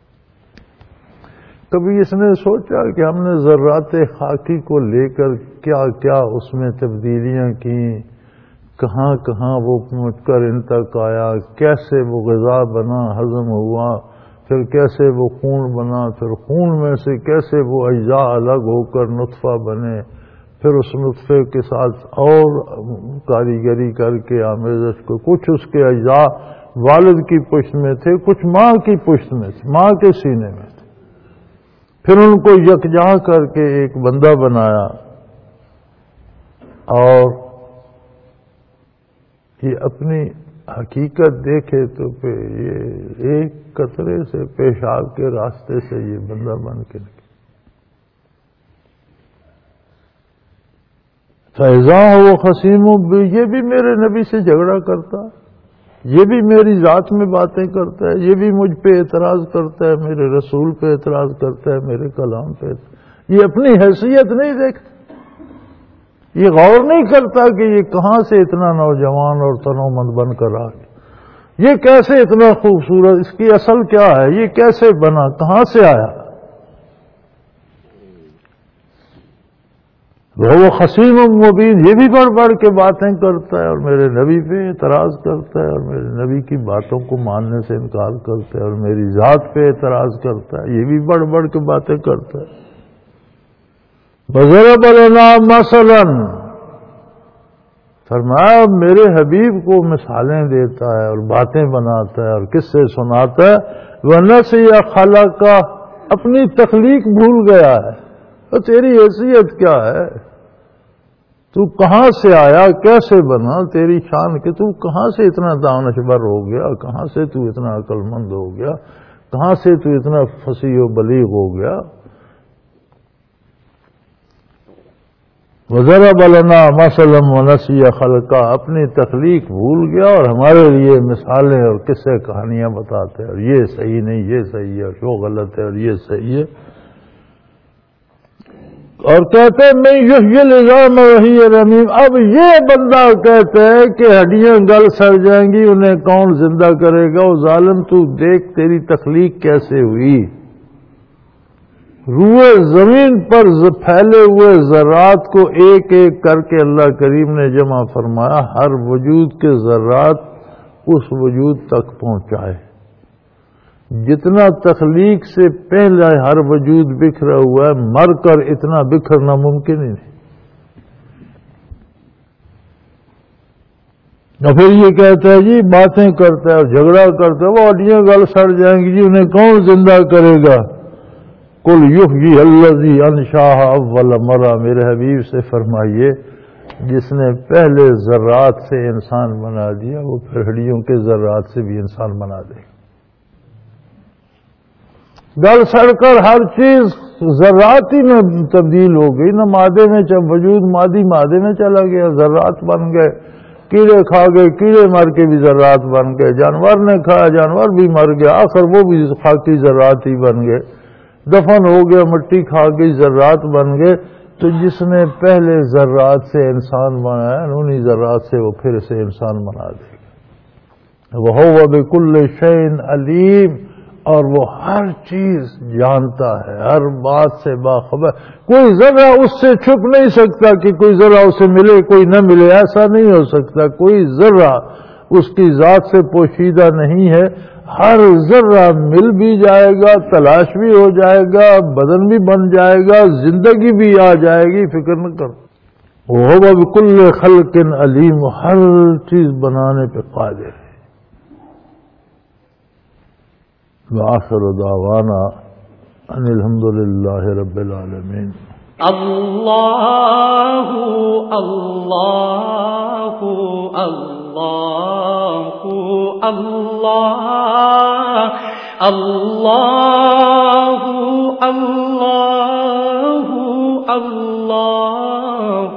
کبھی اس نے سوچا کہ ہم نے ذرات خاکی کو لے کر کیا کیا اس میں تبدیلیاں کی، کہاں کہاں وہ پہنچ کر ان تک آیا، کیسے وہ غذا بنا، ہضم ہوا، پھر کیسے وہ خون بنا، پھر خون میں سے کیسے وہ اجزاء الگ ہو کر نطفہ بنے، پھر اس نطفے کے ساتھ اور کاریگری کر کے آمیزش کو، کچھ اس کے اجزاء والد کی پشت میں تھے، کچھ ماں کی پشت میں تھے، ماں کے سینے میں تھے، پھر ان کو یکجا کر کے ایک بندہ بنایا، اور یہ اپنی حقیقت دیکھے تو پھر یہ ایک قطرے سے پیشاب کے راستے سے یہ بندہ بن کے نکلا۔ فَإِذَا هُوَ خَصِيمٌ، یہ بھی میرے نبی سے جھگڑا کرتا ہے، یہ بھی میری ذات میں باتیں کرتا ہے، یہ بھی مجھ پہ اعتراض کرتا ہے، میرے رسول پہ اعتراض کرتا ہے، میرے کلام پہ اعتراض، یہ اپنی حیثیت نہیں دیکھتا، یہ غور نہیں کرتا کہ یہ کہاں سے اتنا نوجوان اور تنومند بن کر آ گیا، یہ کیسے اتنا خوبصورت، اس کی اصل کیا ہے، یہ کیسے بنا، کہاں سے آیا۔ وہ خصیم مبین، یہ بھی بڑھ بڑھ کے باتیں کرتا ہے اور میرے نبی پہ اعتراض کرتا ہے اور میرے نبی کی باتوں کو ماننے سے انکار کرتا ہے اور میری ذات پہ اعتراض کرتا ہے، یہ بھی بڑھ بڑھ کے باتیں کرتا ہے۔ وَضَرَبَ لَنَا مَثَلًا، فرمایا میرے حبیب کو مثالیں دیتا ہے اور باتیں بناتا ہے اور قصے سناتا ہے، وَنَسِيَ خَلَقَ، اپنی تخلیق بھول گیا ہے۔ تو تیری حیثیت کیا ہے؟ تو کہاں سے آیا، کیسے بنا، تیری شان کہ تو کہاں سے اتنا دانشور ہو گیا، کہاں سے تو اتنا عقل مند ہو گیا، کہاں سے تو اتنا فصیح و بلیغ ہو گیا؟ وَضَرَبَ لَنَا مَثَلًا وَنَسِيَ خَلْقَهُ، اپنی تخلیق بھول گیا اور ہمارے لیے مثالیں اور قصے کہانیاں بتاتے ہیں، اور یہ صحیح نہیں، یہ صحیح ہے، وہ غلط ہے اور یہ صحیح ہے، اور کہتے ہیں میں یحیی العظام وہی رمیم۔ اب یہ بندہ کہتا ہے کہ ہڈیاں گل سڑ جائیں گی، انہیں کون زندہ کرے گا؟ وہ ظالم، تو دیکھ تیری تخلیق کیسے ہوئی۔ روئے زمین پر پھیلے ہوئے ذرات کو ایک ایک کر کے اللہ کریم نے جمع فرمایا، ہر وجود کے ذرات اس وجود تک پہنچائے۔ جتنا تخلیق سے پہلے ہر وجود بکھرا ہوا ہے، مر کر اتنا بکھرنا ممکن ہی نہیں۔ اور پھر یہ کہتا ہے جی باتیں کرتا ہے اور جھگڑا کرتا ہے، وہ ہڈیاں گل سڑ جائیں گی جی، انہیں کون زندہ کرے گا؟ قل یحیی الذی انشأھا اول مرہ، میرے حبیب سے فرمائیے جس نے پہلے ذرات سے انسان بنا دیا، وہ پھر ہڈیوں کے ذرات سے بھی انسان بنا دے گا۔ گل سڑ کر ہر چیز ذرات ہی میں تبدیل ہو گئی، نہ مادے میں، وجود مادی مادے میں چلا گیا، ذرات بن گئے، کیڑے کھا گئے، کیڑے مر کے بھی ذرات بن گئے، جانور نے کھایا، جانور بھی مر گیا، آخر وہ بھی خاکی ذرات ہی بن گئے، دفن ہو گیا، مٹی کھا گئی، ذرات بن گئے۔ تو جس نے پہلے ذرات سے انسان بنایا، انہی ذرات سے وہ پھر سے انسان بنا دے گا۔ وَهُوَ بِكُلِّ شَيْءٍ عَلِيمٌ، اور وہ ہر چیز جانتا ہے، ہر بات سے باخبر، کوئی ذرہ اس سے چھپ نہیں سکتا کہ کوئی ذرہ اسے ملے کوئی نہ ملے، ایسا نہیں ہو سکتا۔ کوئی ذرہ اس کی ذات سے پوشیدہ نہیں ہے، ہر ذرہ مل بھی جائے گا، تلاش بھی ہو جائے گا، بدن بھی بن جائے گا، زندگی بھی آ جائے گی، فکر نہ کرو۔ وَهُوَ بِكُلِّ خَلْقٍ عَلِيمٌ، ہر چیز بنانے پہ قادر ہے۔ وآخر دعوانا ان الحمد للہ رب العالمین۔ اللہ اللہ اللہ اللہ اللہ اللہ اللہ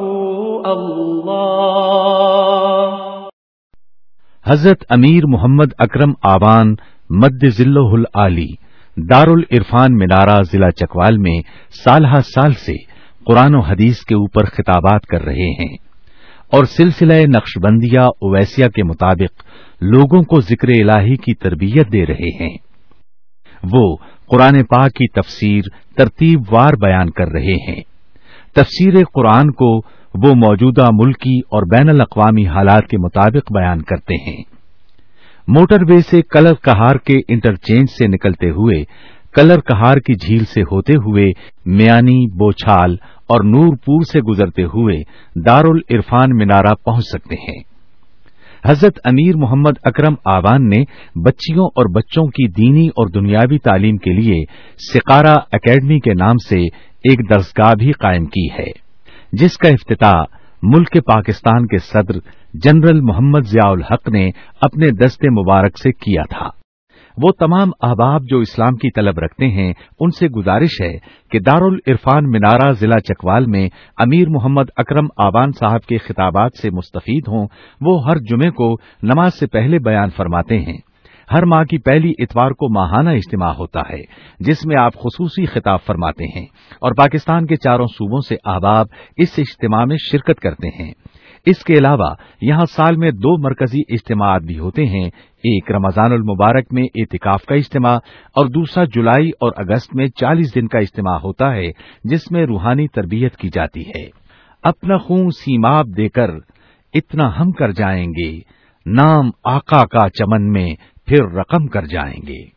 اللہ۔ حضرت امیر محمد اکرم آوان مد ذلہ العالی دار العرفان منارہ ضلع چکوال میں سالہ سال سے قرآن و حدیث کے اوپر خطابات کر رہے ہیں اور سلسلہ نقشبندیہ اویسیہ کے مطابق لوگوں کو ذکر الہی کی تربیت دے رہے ہیں۔ وہ قرآن پاک کی تفسیر ترتیب وار بیان کر رہے ہیں۔ تفسیر قرآن کو وہ موجودہ ملکی اور بین الاقوامی حالات کے مطابق بیان کرتے ہیں۔ موٹر وے سے کلر کہار کے انٹرچینج سے نکلتے ہوئے کلر کہار کی جھیل سے ہوتے ہوئے میانی، بوچھال اور نور پور سے گزرتے ہوئے دار العرفان منارہ پہنچ سکتے ہیں۔ حضرت امیر محمد اکرم آوان نے بچیوں اور بچوں کی دینی اور دنیاوی تعلیم کے لیے سقارہ اکیڈمی کے نام سے ایک درسگاہ بھی قائم کی ہے، جس کا افتتاح ملک پاکستان کے صدر جنرل محمد ضیاء الحق نے اپنے دست مبارک سے کیا تھا۔ وہ تمام احباب جو اسلام کی طلب رکھتے ہیں ان سے گزارش ہے کہ دارالعرفان منارہ ضلع چکوال میں امیر محمد اکرم آوان صاحب کے خطابات سے مستفید ہوں۔ وہ ہر جمعے کو نماز سے پہلے بیان فرماتے ہیں۔ ہر ماہ کی پہلی اتوار کو ماہانہ اجتماع ہوتا ہے جس میں آپ خصوصی خطاب فرماتے ہیں اور پاکستان کے چاروں صوبوں سے احباب اس اجتماع میں شرکت کرتے ہیں۔ اس کے علاوہ یہاں سال میں دو مرکزی اجتماعات بھی ہوتے ہیں، ایک رمضان المبارک میں اعتکاف کا اجتماع اور دوسرا جولائی اور اگست میں چالیس دن کا اجتماع ہوتا ہے جس میں روحانی تربیت کی جاتی ہے۔ اپنا خون سیماب دے کر اتنا ہم کر جائیں گے، نام آقا کا چمن میں پھر رقم کر جائیں گے۔